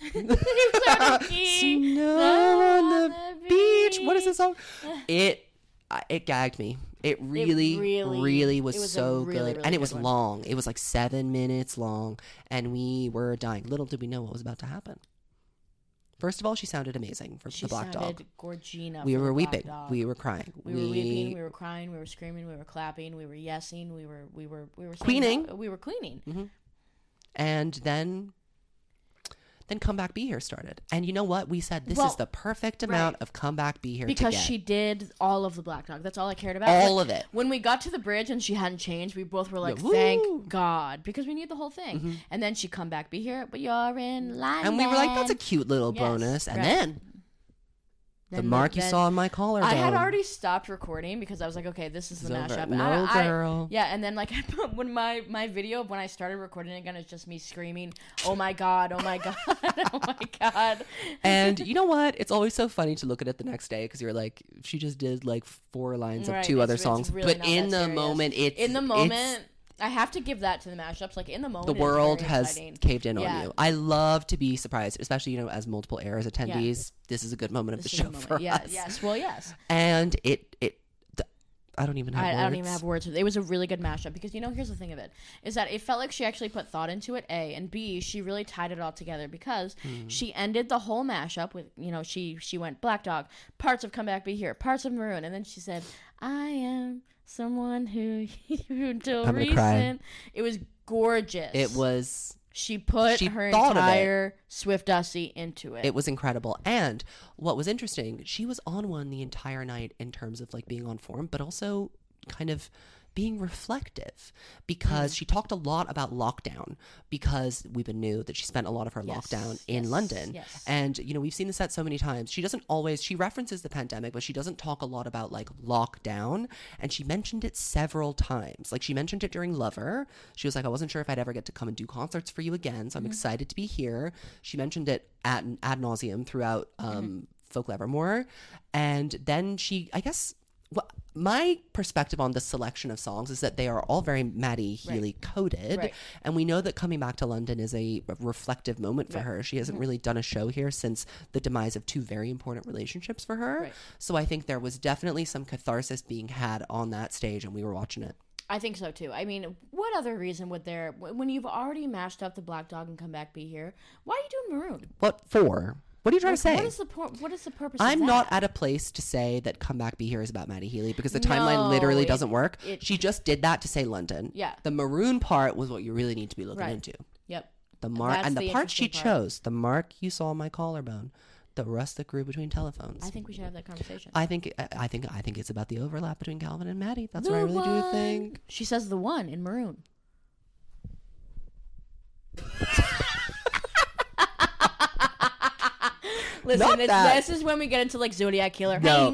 Snow Snow on the beach. What is this song? It I- it gagged me. It really, really, really- was, it was a so really, good, really and it good was one. long. It was like seven minutes long, and we were dying. Little did we know what was about to happen. First of all, she sounded amazing for She the Black sounded Dog. Gorgina. We for were the Black weeping. Dog. We were crying. We were weeping. We were crying. We were screaming. We were clapping. We were yesing. We were we were we were saying Queening. no- We were queening. and then then Come Back Be Here started. And you know what? We said this Well, is the perfect amount right. of Come Back Be Here Because to get. she did all of the Black Dog. That's all I cared about. All When- of it. When we got to the bridge and she hadn't changed, we both were like, Yeah, woo. "Thank God," because we need the whole thing. And then she come back, be here, but you're in line. and we were like, that's a cute little Yes, bonus. And right. then the Then mark you then- saw on my collar. I had already stopped recording because I was like, okay, this is the It's over. mashup. No, I, I- girl. yeah, and then like I put when my my video of when I started recording again, it's just me screaming, "Oh my God! Oh my God! Oh my God!" And you know what? It's always so funny to look at it the next day because you're like, she just did like four lines of Right, two it's- other it's songs. really But not in that the serious. moment, it's in the it's- moment. I have to give that to the mashups. Like in the moment, the it's world very has exciting. caved in Yeah. on you. I love to be surprised, especially you know as multiple eras attendees. This is a good moment of This the is a show moment. for yeah, us. Yes, well, yes. And it it. th- I don't even have I, words. I don't even have words. It was a really good mashup because you know here's the thing of it is that it felt like she actually put thought into it. A and B, she really tied it all together because Hmm. she ended the whole mashup with you know she she went Black Dog, parts of Come Back Be Here, parts of Maroon, and then she said I am someone who until I'm gonna cry. recent. It was gorgeous. It was She put she her thought of it. entire Swift Dusty into it. it was incredible. And what was interesting, she was on one the entire night in terms of like being on form, but also kind of being reflective because Mm. she talked a lot about lockdown because Weepa knew that she spent a lot of her Yes, lockdown in yes, London. yes. And, you know, we've seen this set so many times. She doesn't always, she references the pandemic, but she doesn't talk a lot about like lockdown. And she mentioned it several times. Like she mentioned it during Lover. She was like, I wasn't sure if I'd ever get to come and do concerts for you again. So I'm Mm-hmm. excited to be here. She mentioned it at ad nauseum throughout um, Mm-hmm. Folk Evermore. And then she, I guess, well, my perspective on the selection of songs is that they are all very Maddie Healy Right. coded. Right. And we know that coming back to London is a reflective moment for Right. her. She hasn't really done a show here since the demise of two very important relationships for her. Right. So I think there was definitely some catharsis being had on that stage, and we were watching it. I think so too. I mean, what other reason would there, when you've already mashed up the Black Dog and Come Back Be Here, why are you doing Maroon? What for? What are you trying to say? What is the por- What is the purpose? I'm of not that? at a place to say that Come Back Be Here is about Maddie Healy because the No, timeline literally it- doesn't work. it- She just did that to say London. Yeah. The Maroon part was what you really need to be looking Right. into. Yep. The mark That's and the, the part she interesting part. chose, the mark you saw on my collarbone, the rust that grew between telephones. I think we should have that conversation. I think I I think I think it's about the overlap between Calvin and Maddie. That's The what I really do one. think. She says the one in Maroon. Listen, Not it's, that. this is when we get into like Zodiac Killer. No.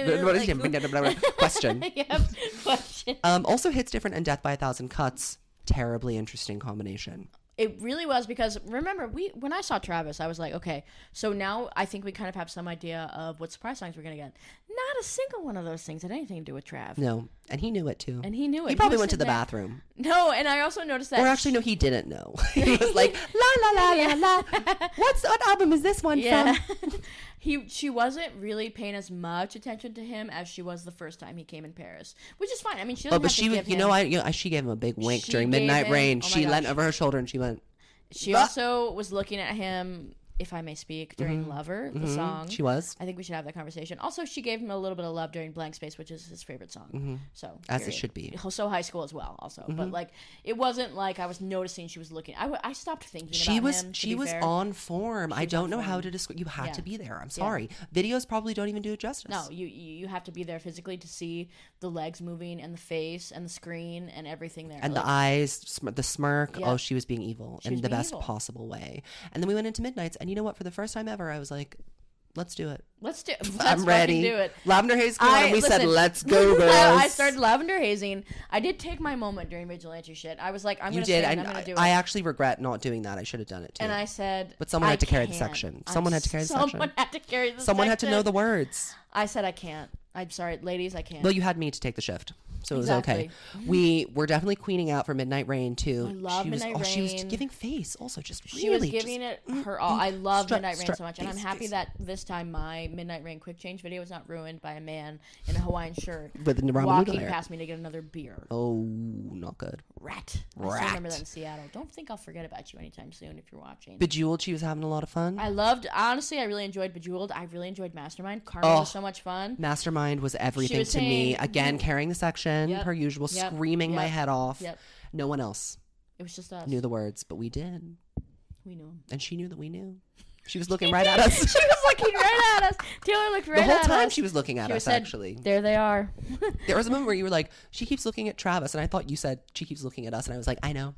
Like, Question. yep. Question. Um, also hits different and Death by a Thousand Cuts. Terribly interesting combination. It really was because remember we when I saw Travis, I was like, okay, so now I think we kind of have some idea of what surprise songs we're gonna get. Not a single one of those things had anything to do with Trav, No, and he knew it too. and he knew it. He probably was went to the sitting there- bathroom. No, and I also noticed that. Or actually, no, he didn't know. He was like, la la la la la. What's what album is this one yeah, from? he she wasn't really paying as much attention to him as she was the first time he came in Paris, which is fine. I mean, she doesn't Oh, but have she to was. give You him, know, I you know, she gave him a big wink She during gave Midnight him- Rain. oh my she leant gosh. over her shoulder and she went. She "Bah." also was looking at him, if I may speak, during Lover, the song. She was. I think we should have that conversation. Also, she gave him a little bit of love during Blank Space, which is his favorite song. So As it period. should be. So High School as well, also. But like, it wasn't like I was noticing she was looking. I, w- I stopped thinking She about was him. to she be was fair. on form. I was don't on know how form. to describe. You had Yeah. to be there. I'm sorry. Videos probably don't even do it justice. No, you you you have to be there physically to see the legs moving and the face and the screen and everything there. And Like, the eyes, sm- the smirk. Yeah. Oh, she was being evil She in was the being best evil. possible way. And then we went into Midnights, and you know what? For the first time ever, I was like, "Let's do it. let's do. Let's I'm ready." fucking do it. Lavender Haze came on, I- and we said, listen, "Let's go, girls." I started lavender hazing. I did take my moment during vigilante shit. I was like, I'm You gonna did. stand, I, I'm gonna do it. I actually regret not doing that. I should have done it too. and I said, But someone I had to carry the can't. section. I'm Someone had to carry the someone section. had to carry the Someone had to know section. the words. I said I can't. I'm sorry, ladies, I can't. Well, you had me to take the shift, so it was Exactly. okay. We were definitely queening out for Midnight Rain too. I love she was, Midnight oh, She was Rain. giving face, also just she really was giving just, it her all. I love strut, Midnight Rain strut, so much, and I'm face, happy face. that this time my Midnight Rain quick change video was not ruined by a man in a Hawaiian shirt with the ramen walking noodle there. past me to get another beer. Oh, not good. Rat. I still Rat. remember that in Seattle. Don't think I'll forget about you anytime soon if you're watching. Bejeweled, she was having a lot of fun. I loved, honestly, I really enjoyed Bejeweled. I really enjoyed Mastermind. Carmen Oh. was so much fun. Mastermind was everything was to me. saying- Again, carrying the section, Yep. per usual, Yep. screaming my Yep. head off. Yep. No one else It was just us. knew the words, but we did. We knew him. And she knew that we knew. She was looking right at us. She was looking right at us. Taylor looked right The whole at time us. she was looking at She us, said, actually. There they are. There was a moment where you were like, she keeps looking at Travis. And I thought you said, she keeps looking at us. And I was like, I know.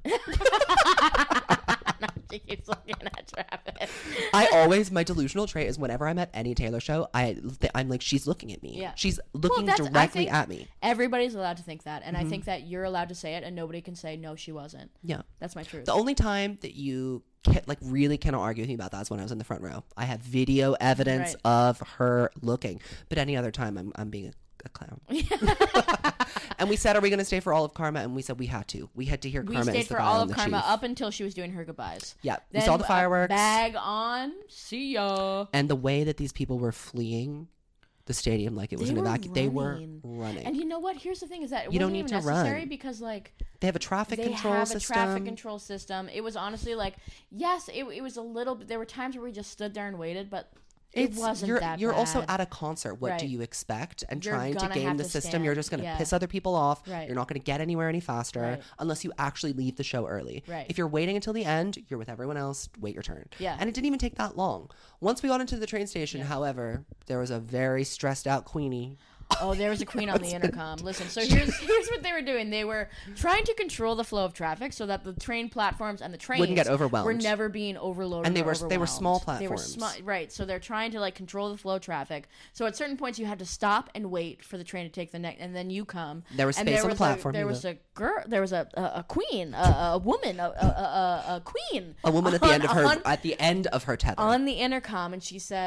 She keeps looking at Travis. I always, my delusional trait is whenever I'm at any Taylor show, I, th- I'm like, she's looking at me. Yeah. She's looking that's- I directly think- at me. Everybody's allowed to think that. And Mm-hmm. I think that you're allowed to say it and nobody can say, no, she wasn't. Yeah. That's my truth. The only time that you can, like really cannot argue with me about that is when I was in the front row. I have video evidence Right. of her looking. But any other time, I'm, I'm being a, a clown. And we said, are we going to stay for all of Karma? And we said we had to. We had to hear we Karma stayed is the for guy all on of the Karma chief. up until she was doing her goodbyes. Yeah. We Then, saw the uh, fireworks. Bag on. See ya. And the way that these people were fleeing the stadium like it was They an were evacuation. They were running. running. And you know what? Here's the thing: is that it You don't wasn't need even to necessary run. because, like, they have a traffic they control have system. a traffic control system. It was honestly like, yes, it, it was a little. There were times where we just stood there and waited, but it It's, wasn't you're, that You're also bad. at a concert. What do Right. you expect? And You're trying to gonna game have the to system, stand. you're just going to Yeah. piss other people off. Right. You're not going to get anywhere any faster Right. unless you actually leave the show early. Right. If you're waiting until the end, you're with everyone else. Wait your turn. Yeah. And it didn't even take that long. Once we got into the train station, however, there was a very stressed out Queenie. Oh, there was a queen on the intercom. Listen, so here's here's what they were doing. They were trying to control the flow of traffic so that the train platforms and the trains Wouldn't get overwhelmed. were never being overloaded. And they or were- they were overwhelmed. small They were platforms. sma- right. So they're trying to like control the flow of traffic. So at certain points you had to stop and wait for the train to take the next, and then you come. There was and space there on the was platform, A, there you was know. a girl. There was a a, a queen, a, a woman, a, a, a, a queen, A woman at the on- end of her on- at the end of her tether. on the intercom, and she said,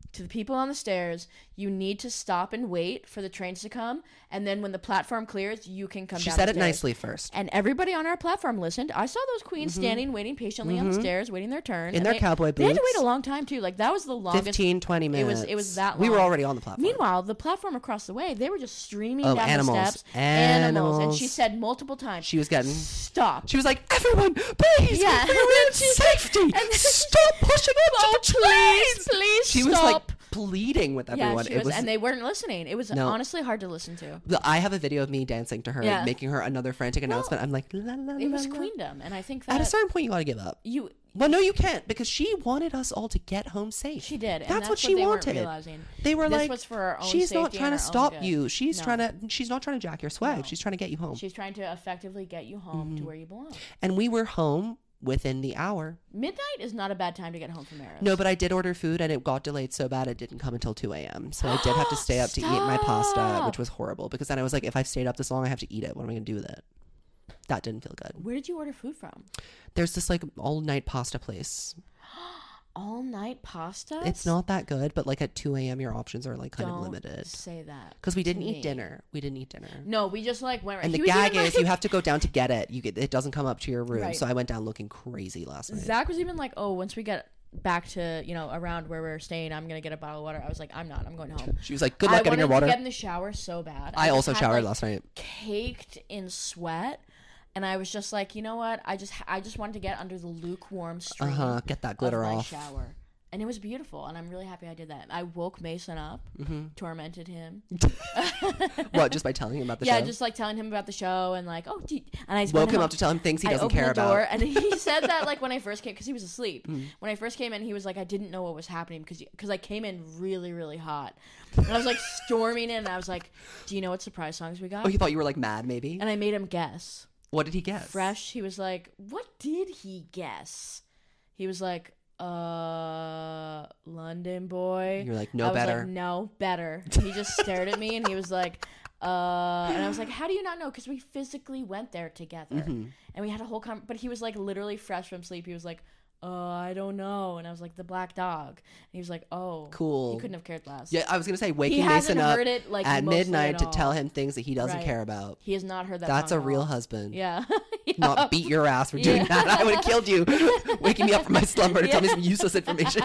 to the people on the stairs, you need to stop and wait for the trains to come, and then when the platform clears, you can come She down said the it stairs. nicely first. And everybody on our platform listened. I saw those queens Mm-hmm. standing, waiting patiently on the stairs, waiting their turn. In and their they, cowboy They had to boots. wait a long time, too. Like, that was the longest. fifteen, twenty It minutes. was, it was that long. We were already on the platform. Meanwhile, the platform across the way, they were just streaming Oh, down animals. the steps. Animals. And she said multiple times, She was getting... stop. She was like, everyone, please, Yeah. for your own safety, and then- stop pushing into Oh, the please, trains. please She stop. was like pleading with Yeah, everyone. she it was, was, and they weren't listening. It was No. honestly hard to listen to. I have a video of me dancing to her, Yeah. making her another frantic announcement. I'm like, la, la, It la, was la. queendom, and I think At a that certain point, you got to give up. you Well, no, you can't, because she wanted us all to get home safe. she did. And That's, that's what she they wanted. Weren't realizing. They were This like, was for our own she's not safety trying and to our own stop good. you. She's No. trying to. She's not trying to jack your swag. No. She's trying to get you home. She's trying to effectively get you home to where you belong. And we were home within the hour. Midnight is not a bad time to get home from Eros. No, but I did order food, and it got delayed so bad it didn't come until two a.m. So I did have to stay up to eat my pasta, Stop. which was horrible. Because then I was like, if I've stayed up this long, I have to eat it. What am I going to do with it? That didn't feel good. Where did you order food from? There's this like all night pasta place. All night pasta. It's not that good, but like at two a.m. your options are like kind Don't of limited. say that. Because we didn't to eat me. dinner. We didn't eat dinner. No, we just like went. And he the was gag even, is like- you have to go down to get it. You get it doesn't come up to your room. Right. So I went down looking crazy last night. Zach was even like, "Oh, once we get back to you know around where we're staying, I'm gonna get a bottle of water." I was like, "I'm not. I'm going home." She was like, "Good I luck getting wanted your water." to get in the shower so bad. I just also had, showered like, last night. caked in sweat, and I was just like, you know what? I just I just wanted to get under the lukewarm Uh stream huh. Get that glitter of my off. shower. And it was beautiful, and I'm really happy I did that. I woke Mason up, Mm-hmm. tormented him. What? Just by telling him about the yeah, show? just like telling him about the show, and like, oh, do you, and I just Woke went him home. up to tell him things he I doesn't opened care the door, about. and he said that like when I first came, because he was asleep. Mm. When I first came in, he was like, I didn't know what was happening because because I came in really really hot, and I was like storming in, and I was like, do you know what surprise songs we got? Oh, he thought you were like mad, maybe. And I made him guess. What did he guess? Fresh. He was like, what did he guess? He was like, uh, London Boy. You're like, no I was better. like, no, better. He just stared at me and he was like, uh, and I was like, how do you not know? Because we physically went there together. Mm-hmm. And we had a whole con- but he was like literally fresh from sleep. He was like, uh, I don't know. And I was like, the black dog. And he was like, oh. Cool. He couldn't have cared less. Yeah, I was gonna say He waking hasn't Mason up heard it like at mostly midnight at to all. tell him things that he doesn't Right. care about. He has not heard that That's a song at real all. husband. Yeah. Not beat your ass for doing Yeah. that. I would have killed you, waking me up from my slumber to tell me some useless information.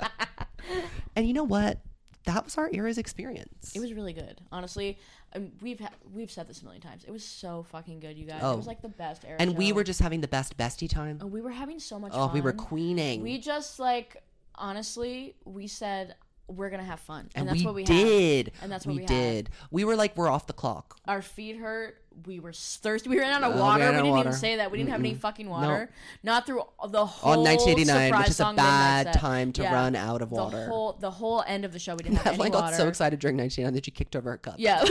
And you know what? That was our era's experience. It was really good, honestly. Um, we've ha- we've said this a million times. It was so fucking good, you guys. Oh. It was like the best era. and we show. were just having the best bestie time. And we were having so much Oh, fun. we were queening. We just like honestly, we said we're gonna have fun, and, and that's we what we did. had. And that's what we, we, did. had. We were like, we're off the clock. Our feet hurt. We were thirsty. We ran out of Oh, we water. ran We out of didn't water. even say that. We didn't have any fucking water. Not through the whole On nineteen eighty-nine, surprise which is a song Midnight bad set. time to Yeah. run out of The water. whole the whole end of the show, we didn't have any Madeline water. got so excited during nineteen eighty-nine that she kicked over her cup. Yeah.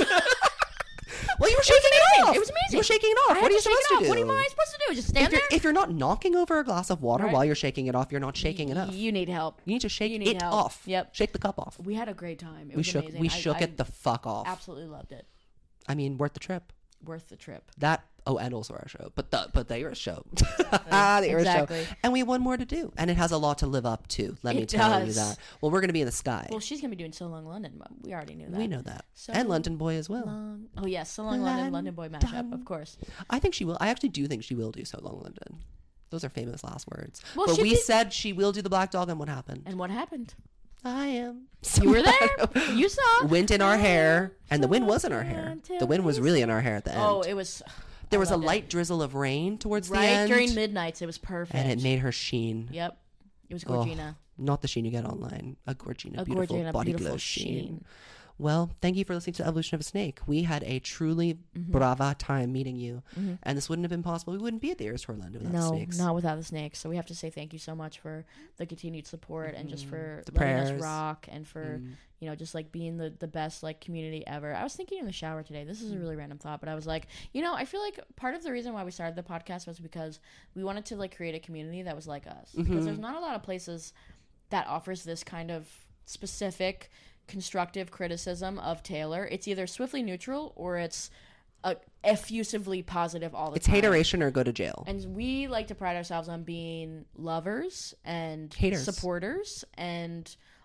Well, you were shaking it, amazing. off. It was amazing. You were shaking it off. I What had are you to shake it supposed to off. do? What am I supposed to do? Just stand if you're, there? if you're not knocking over a glass of water Right. while you're shaking it off, you're not shaking it off. You need help. You need to shake You need it help. off. Yep. Shake the cup off. We had a great time. It We was shook. amazing. We I- shook I it the fuck off. Absolutely loved it. I mean, worth the trip. Worth the trip. That. Oh, and also our show, but the but the Era show, the Era Exactly. show, and we have one more to do, and it has a lot to live up to. Let me It tell you does. that. Well, we're gonna be in the sky. Well, she's gonna be doing So Long London. But we already knew that. we know that, So and London Boy as well. Long. Oh yes, So Long London, London Boy mashup, of course. I think she will. I actually do think she will do So Long London. Those are famous last words. Well, but she we did- said she will do the Black Dog, and what happened? And what happened? I am. You were there. You saw. Wind in our I hair, am and the wind so was in our hair. until The wind was we really in our hair at the end. Oh, it was. there I was a loved it. light drizzle of rain towards the right end, during midnights. It was perfect. and it made her sheen. Yep. It was Oh, Gorgina. not the sheen you get online. A Gorgina, A beautiful Gorgina, body beautiful glow sheen. sheen. Well, thank you for listening to Evolution of a Snake. We had a truly Mm-hmm. brava time meeting you, and this wouldn't have been possible. We wouldn't be at the Eras Tour London without the No, snakes. not without the snakes. So we have to say thank you so much for the continued support and just for The letting prayers. us rock and for Mm. you know just like being the the best like community ever. I was thinking in the shower today. This is a really random thought, but I was like, you know, I feel like part of the reason why we started the podcast was because we wanted to like create a community that was like us. Mm-hmm. Because there's not a lot of places that offers this kind of specific constructive criticism of Taylor. It's either swiftly neutral or it's uh, effusively positive all the It's time. hateration or go to jail. And we like to pride ourselves on being lovers and Haters. supporters and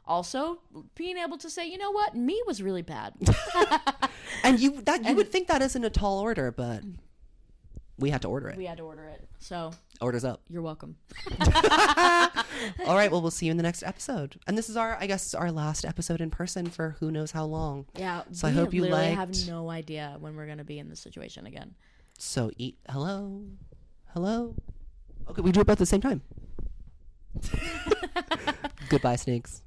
Also, being able to say, you know what, me was really bad. And you that you and, would think that isn't a tall order, but we had to order it. We had to order it. So orders up. You're welcome. All right. Well, we'll see you in the next episode. And this is our, I guess, our last episode in person for who knows how long. Yeah. So I hope you literally liked. have no idea when we're going to be in this situation again. So eat. Hello. Hello. Okay. We do it both at the same time. Goodbye, snakes.